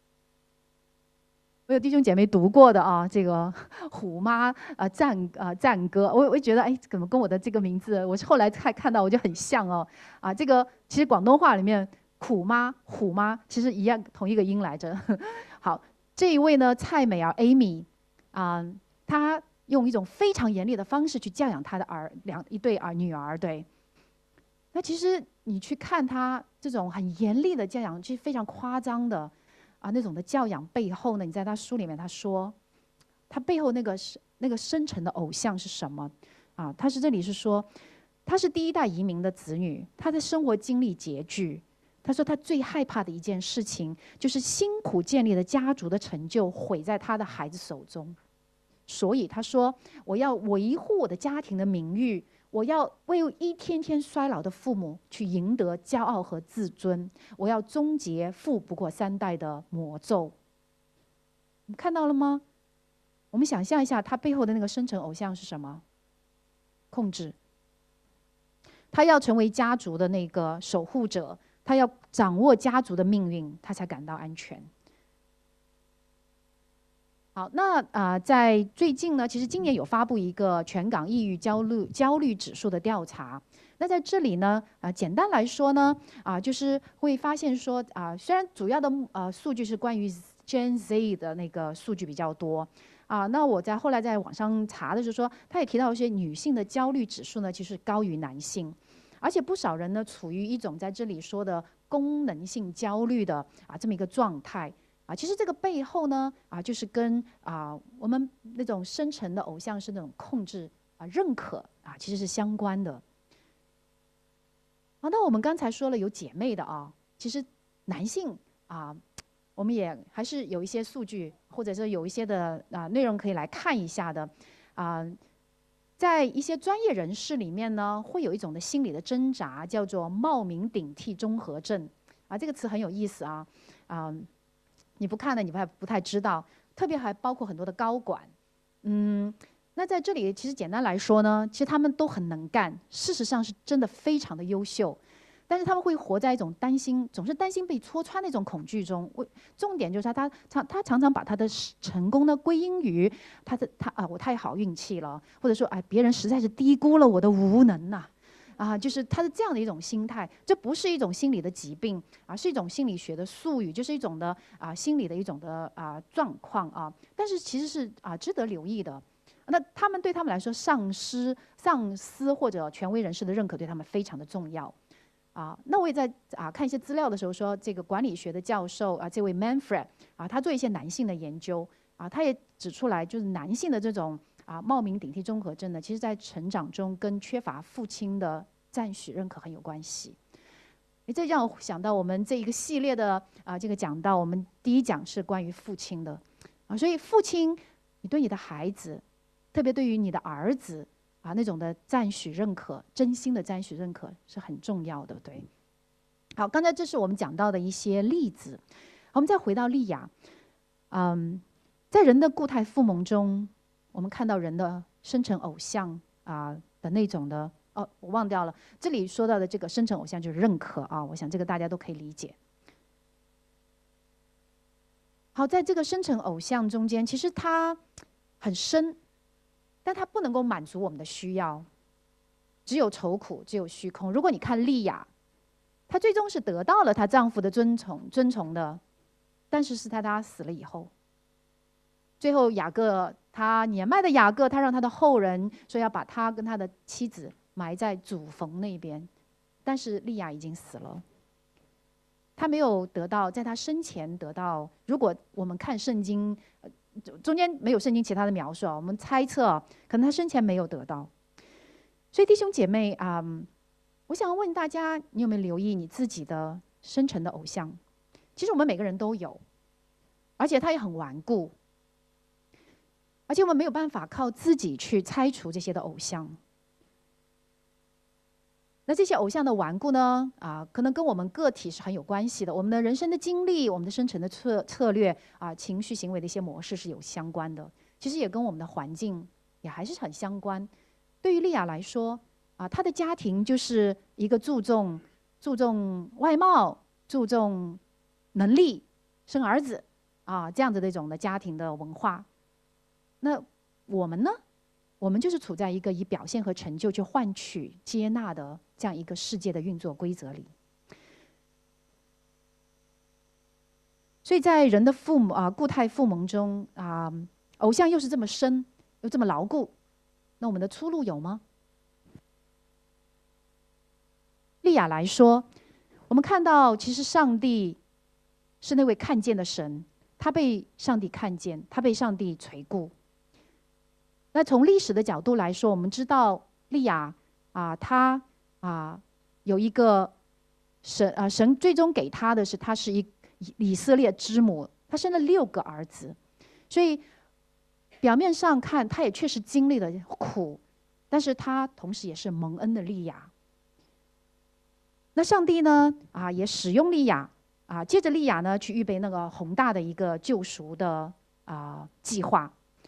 我有弟兄姐妹读过的啊，这个虎妈啊赞啊赞歌，我我觉得哎，怎么跟我的这个名字，我是后来才看到，我就很像哦啊。这个其实广东话里面虎妈虎妈其实一样同一个音来着。好，这一位呢蔡美儿 Amy 啊，她用一种非常严厉的方式去教养她的儿两一对儿女儿，对。那其实你去看她这种很严厉的教养，其实非常夸张的。啊，那种的教养背后呢，你在他书里面他说，他背后那个是那个深层的偶像是什么？啊，他是这里是说，他是第一代移民的子女，他的生活经历拮据。他说他最害怕的一件事情，就是辛苦建立的家族的成就毁在他的孩子手中。所以他说，我要维护我的家庭的名誉。我要为一天天衰老的父母去赢得骄傲和自尊，我要终结富不过三代的魔咒。你看到了吗？我们想象一下，他背后的那个深层偶像是什么？控制。他要成为家族的那个守护者，他要掌握家族的命运，他才感到安全。好，那啊、呃，在最近呢，其实今年有发布一个全港抑郁焦虑焦虑指数的调查。那在这里呢，啊、呃，简单来说呢，啊、呃，就是会发现说，啊、呃，虽然主要的呃数据是关于 Gen Z 的那个数据比较多，啊、呃，那我在后来在网上查的时候说，他也提到一些女性的焦虑指数呢，其实高于男性，而且不少人呢处于一种在这里说的功能性焦虑的啊这么一个状态。啊，其实这个背后呢，啊，就是跟啊我们那种深层的偶像是那种控制啊、认可啊，其实是相关的。好，那我们刚才说了有姐妹的啊，其实男性啊，我们也还是有一些数据，或者是有一些的啊内容可以来看一下的啊。在一些专业人士里面呢，会有一种的心理的挣扎，叫做冒名顶替综合症啊，这个词很有意思啊啊。你不看呢，你不太不太知道，特别还包括很多的高管，嗯，那在这里其实简单来说呢，其实他们都很能干，事实上是真的非常的优秀，但是他们会活在一种担心，总是担心被戳穿那种恐惧中。我重点就是他他常他常常把他的成功呢归因于他的他啊我太好运气了，或者说哎别人实在是低估了我的无能呐、 啊，就是他是这样的一种心态，这不是一种心理的疾病啊，是一种心理学的术语，就是一种的啊心理的一种的啊状况啊，但是其实是啊值得留意的。那他们对他们来说，上司、上司或者权威人士的认可对他们非常的重要。啊，那我也在啊看一些资料的时候说，这个管理学的教授啊，这位 Manfred 啊，他做一些男性的研究啊，他也指出来，就是男性的这种啊冒名顶替综合症呢，其实在成长中跟缺乏父亲的赞许认可很有关系。这让我想到我们这一个系列的啊这个讲到，我们第一讲是关于父亲的啊，所以父亲，你对你的孩子，特别对于你的儿子。啊，那种的赞许认可，真心的赞许认可是很重要的，对。好，刚才这是我们讲到的一些例子，我们再回到利亚，嗯，在人的固态附萌中，我们看到人的生成偶像啊的那种的，哦，我忘掉了，这里说到的这个生成偶像就是认可啊，我想这个大家都可以理解。好，在这个生成偶像中间，其实它很深。但它不能够满足我们的需要，只有愁苦，只有虚空。如果你看利亚，她最终是得到了她丈夫的尊崇，尊崇的，但是是在她死了以后。最后雅各，他年迈的雅各，他让他的后人说要把他跟他的妻子埋在祖坟那边，但是利亚已经死了，他没有得到，在他生前得到。如果我们看圣经，呃中间没有圣经其他的描述啊，我们猜测可能他生前没有得到。所以弟兄姐妹啊、嗯，我想问大家，你有没有留意你自己的生成的偶像？其实我们每个人都有，而且他也很顽固，而且我们没有办法靠自己去拆除这些的偶像。那这些偶像的顽固呢？啊，可能跟我们个体是很有关系的。我们的人生的经历、我们的生存的策策略啊、情绪行为的一些模式是有相关的。其实也跟我们的环境也还是很相关。对于利亚来说，啊，她的家庭就是一个注重注重外貌、注重能力、生儿子啊这样子的一种的家庭的文化。那我们呢？我们就是处在一个以表现和成就去换取接纳的这样一个世界的运作规则里。所以在人的父母啊固态附萌中啊，偶像又是这么深又这么牢固，那我们的出路有吗？利亚来说，我们看到其实上帝是那位看见的神，他被上帝看见，他被上帝垂顾。那从历史的角度来说，我们知道利亚啊，他啊有一个神啊，神最终给他的是，他是一以色列之母，他生了六个儿子，所以表面上看，他也确实经历了苦，但是他同时也是蒙恩的利亚。那上帝呢啊，也使用利亚啊，借着利亚呢去预备那个宏大的一个救赎的啊计划。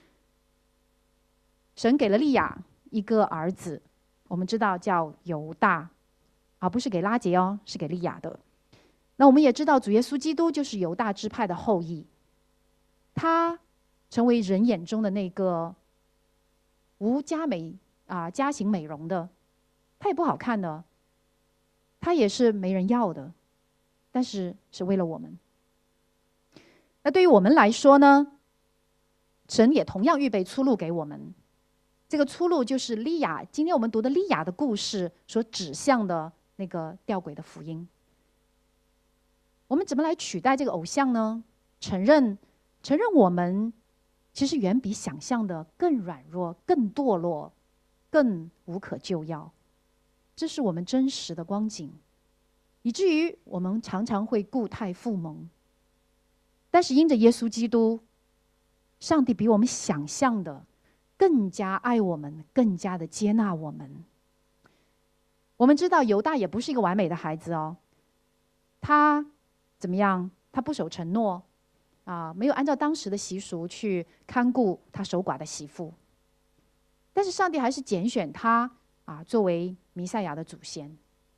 神给了利亚一个儿子，我们知道叫犹大，而不是给拉结哦，是给利亚的。那我们也知道主耶稣基督就是犹大支派的后裔，他成为人眼中的那个无佳美啊佳形美容的，他也不好看的，他也是没人要的，但是是为了我们。那对于我们来说呢，神也同样预备出路给我们。这个出路就是利亚，今天我们读的利亚的故事所指向的那个吊诡的福音。我们怎么来取代这个偶像呢？承认，承认我们其实远比想象的更软弱、更堕落、更无可救药。这是我们真实的光景，以至于我们常常会固态附萌。但是因着耶稣基督，上帝比我们想象的更加爱我们，更加的接纳我们。我们知道犹大也不是一个完美的孩子哦，他怎么样？他不守承诺啊，没有按照当时的习俗去看顾他守寡的媳妇。但是上帝还是拣选他啊，作为弥赛亚的祖先。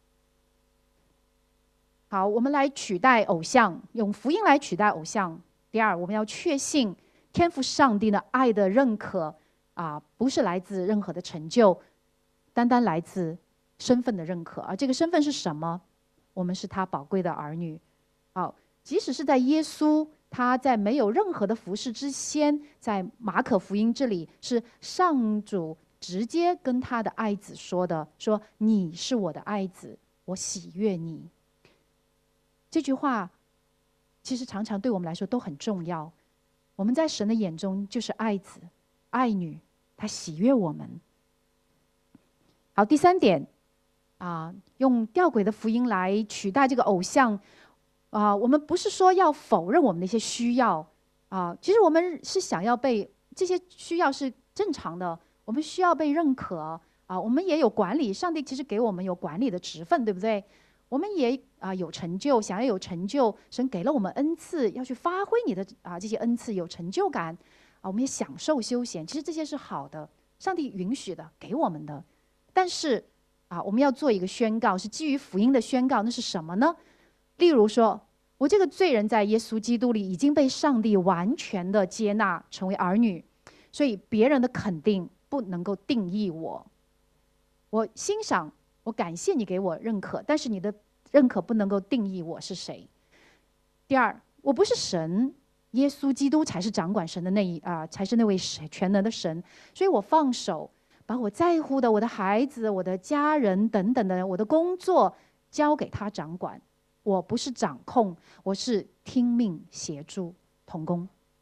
好，我们来取代偶像，用福音来取代偶像。第二，我们要确信天父上帝的爱的认可啊，不是来自任何的成就，单单来自身份的认可，而这个身份是什么？我们是他宝贵的儿女。好，即使是在耶稣他在没有任何的服事之先，在马可福音这里是上主直接跟他的爱子说的，说你是我的爱子，我喜悦你。这句话其实常常对我们来说都很重要。我们在神的眼中就是爱子爱女，他喜悦我们。好，第三点啊，用吊诡的福音来取代这个偶像啊，我们不是说要否认我们的一些需要啊，其实我们是想要被这些需要是正常的，我们需要被认可啊，我们也有管理，上帝其实给我们有管理的职分，对不对？我们也啊有成就，想要有成就，神给了我们恩赐，要去发挥你的啊这些恩赐，有成就感啊，我们也享受休闲，其实这些是好的，上帝允许的，给我们的。但是啊，我们要做一个宣告，是基于福音的宣告，那是什么呢？例如说，我这个罪人在耶稣基督里已经被上帝完全的接纳，成为儿女，所以别人的肯定不能够定义我。我欣赏，我感谢你给我认可，但是你的认可不能够定义我是谁。第二，我不是神，耶稣基督才是掌管神的那一啊、呃，才是那位全能的神，所以我放手，把我在乎的我的孩子、我的家人等等的我的工作交给他掌管。我不是掌控，我是听命协助同工。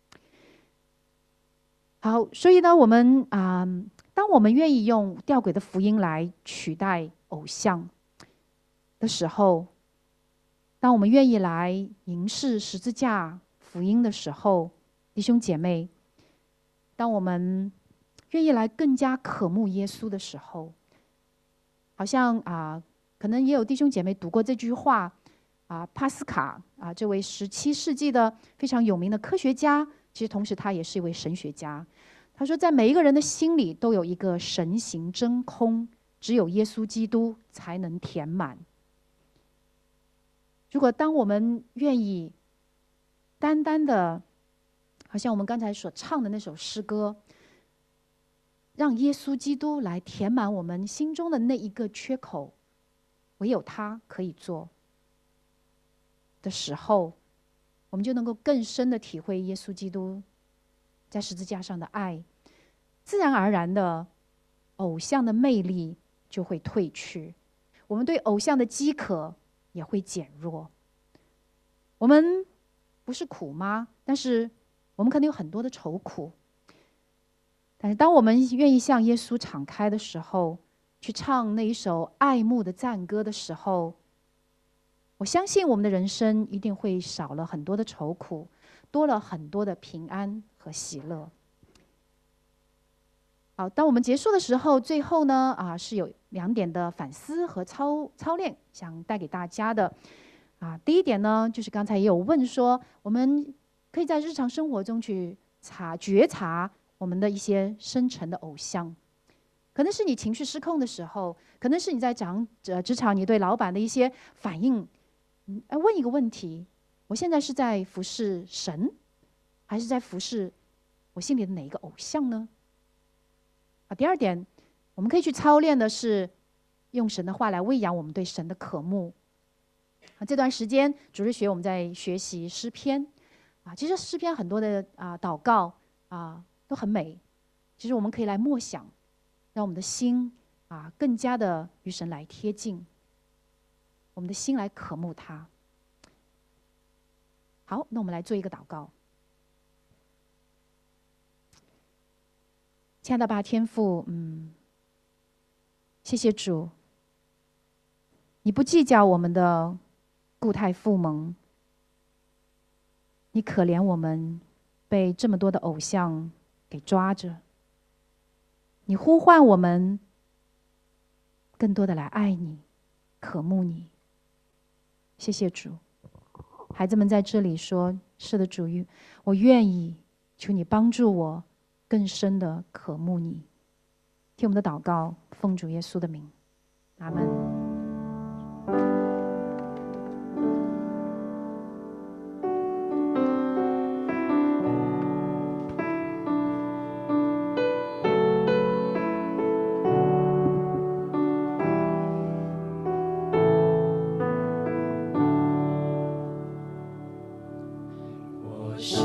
好，所以呢，我们啊、呃，当我们愿意用吊诡的福音来取代偶像的时候，当我们愿意来凝视十字架福音的时候，弟兄姐妹，当我们愿意来更加渴慕耶稣的时候，好像啊、呃，可能也有弟兄姐妹读过这句话啊，帕斯卡啊，这位十七世纪的非常有名的科学家，其实同时他也是一位神学家。他说，在每一个人的心里都有一个神形真空，只有耶稣基督才能填满。如果当我们愿意单单的，好像我们刚才所唱的那首诗歌，让耶稣基督来填满我们心中的那一个缺口，唯有他可以做的时候，我们就能够更深的体会耶稣基督在十字架上的爱，自然而然的偶像的魅力就会褪去，我们对偶像的饥渴也会减弱。我们不是苦吗？但是我们可能有很多的愁苦。但是当我们愿意向耶稣敞开的时候，去唱那一首爱慕的赞歌的时候，我相信我们的人生一定会少了很多的愁苦，多了很多的平安和喜乐。好，当我们结束的时候，最后呢，啊，是有两点的反思和操操练，想带给大家的。啊，第一点呢，就是刚才也有问说，我们可以在日常生活中去察觉察我们的一些深沉的偶像，可能是你情绪失控的时候，可能是你在讲呃职场你对老板的一些反应。嗯，问一个问题：我现在是在服侍神，还是在服侍我心里的哪一个偶像呢？啊，第二点，我们可以去操练的是用神的话来喂养我们对神的渴慕。啊，这段时间主日学我们在学习诗篇，啊，其实诗篇很多的啊祷告啊都很美，其实我们可以来默想，让我们的心啊更加的与神来贴近，我们的心来渴慕他。好，那我们来做一个祷告。亲爱的爸天父，嗯，谢谢主，你不计较我们的固态附萌，你可怜我们被这么多的偶像给抓着，你呼唤我们更多的来爱你，渴慕你。谢谢主，孩子们在这里说：是的，主，我愿意，求你帮助我更深的渴慕你。听我们的祷告，奉主耶稣的名，阿们。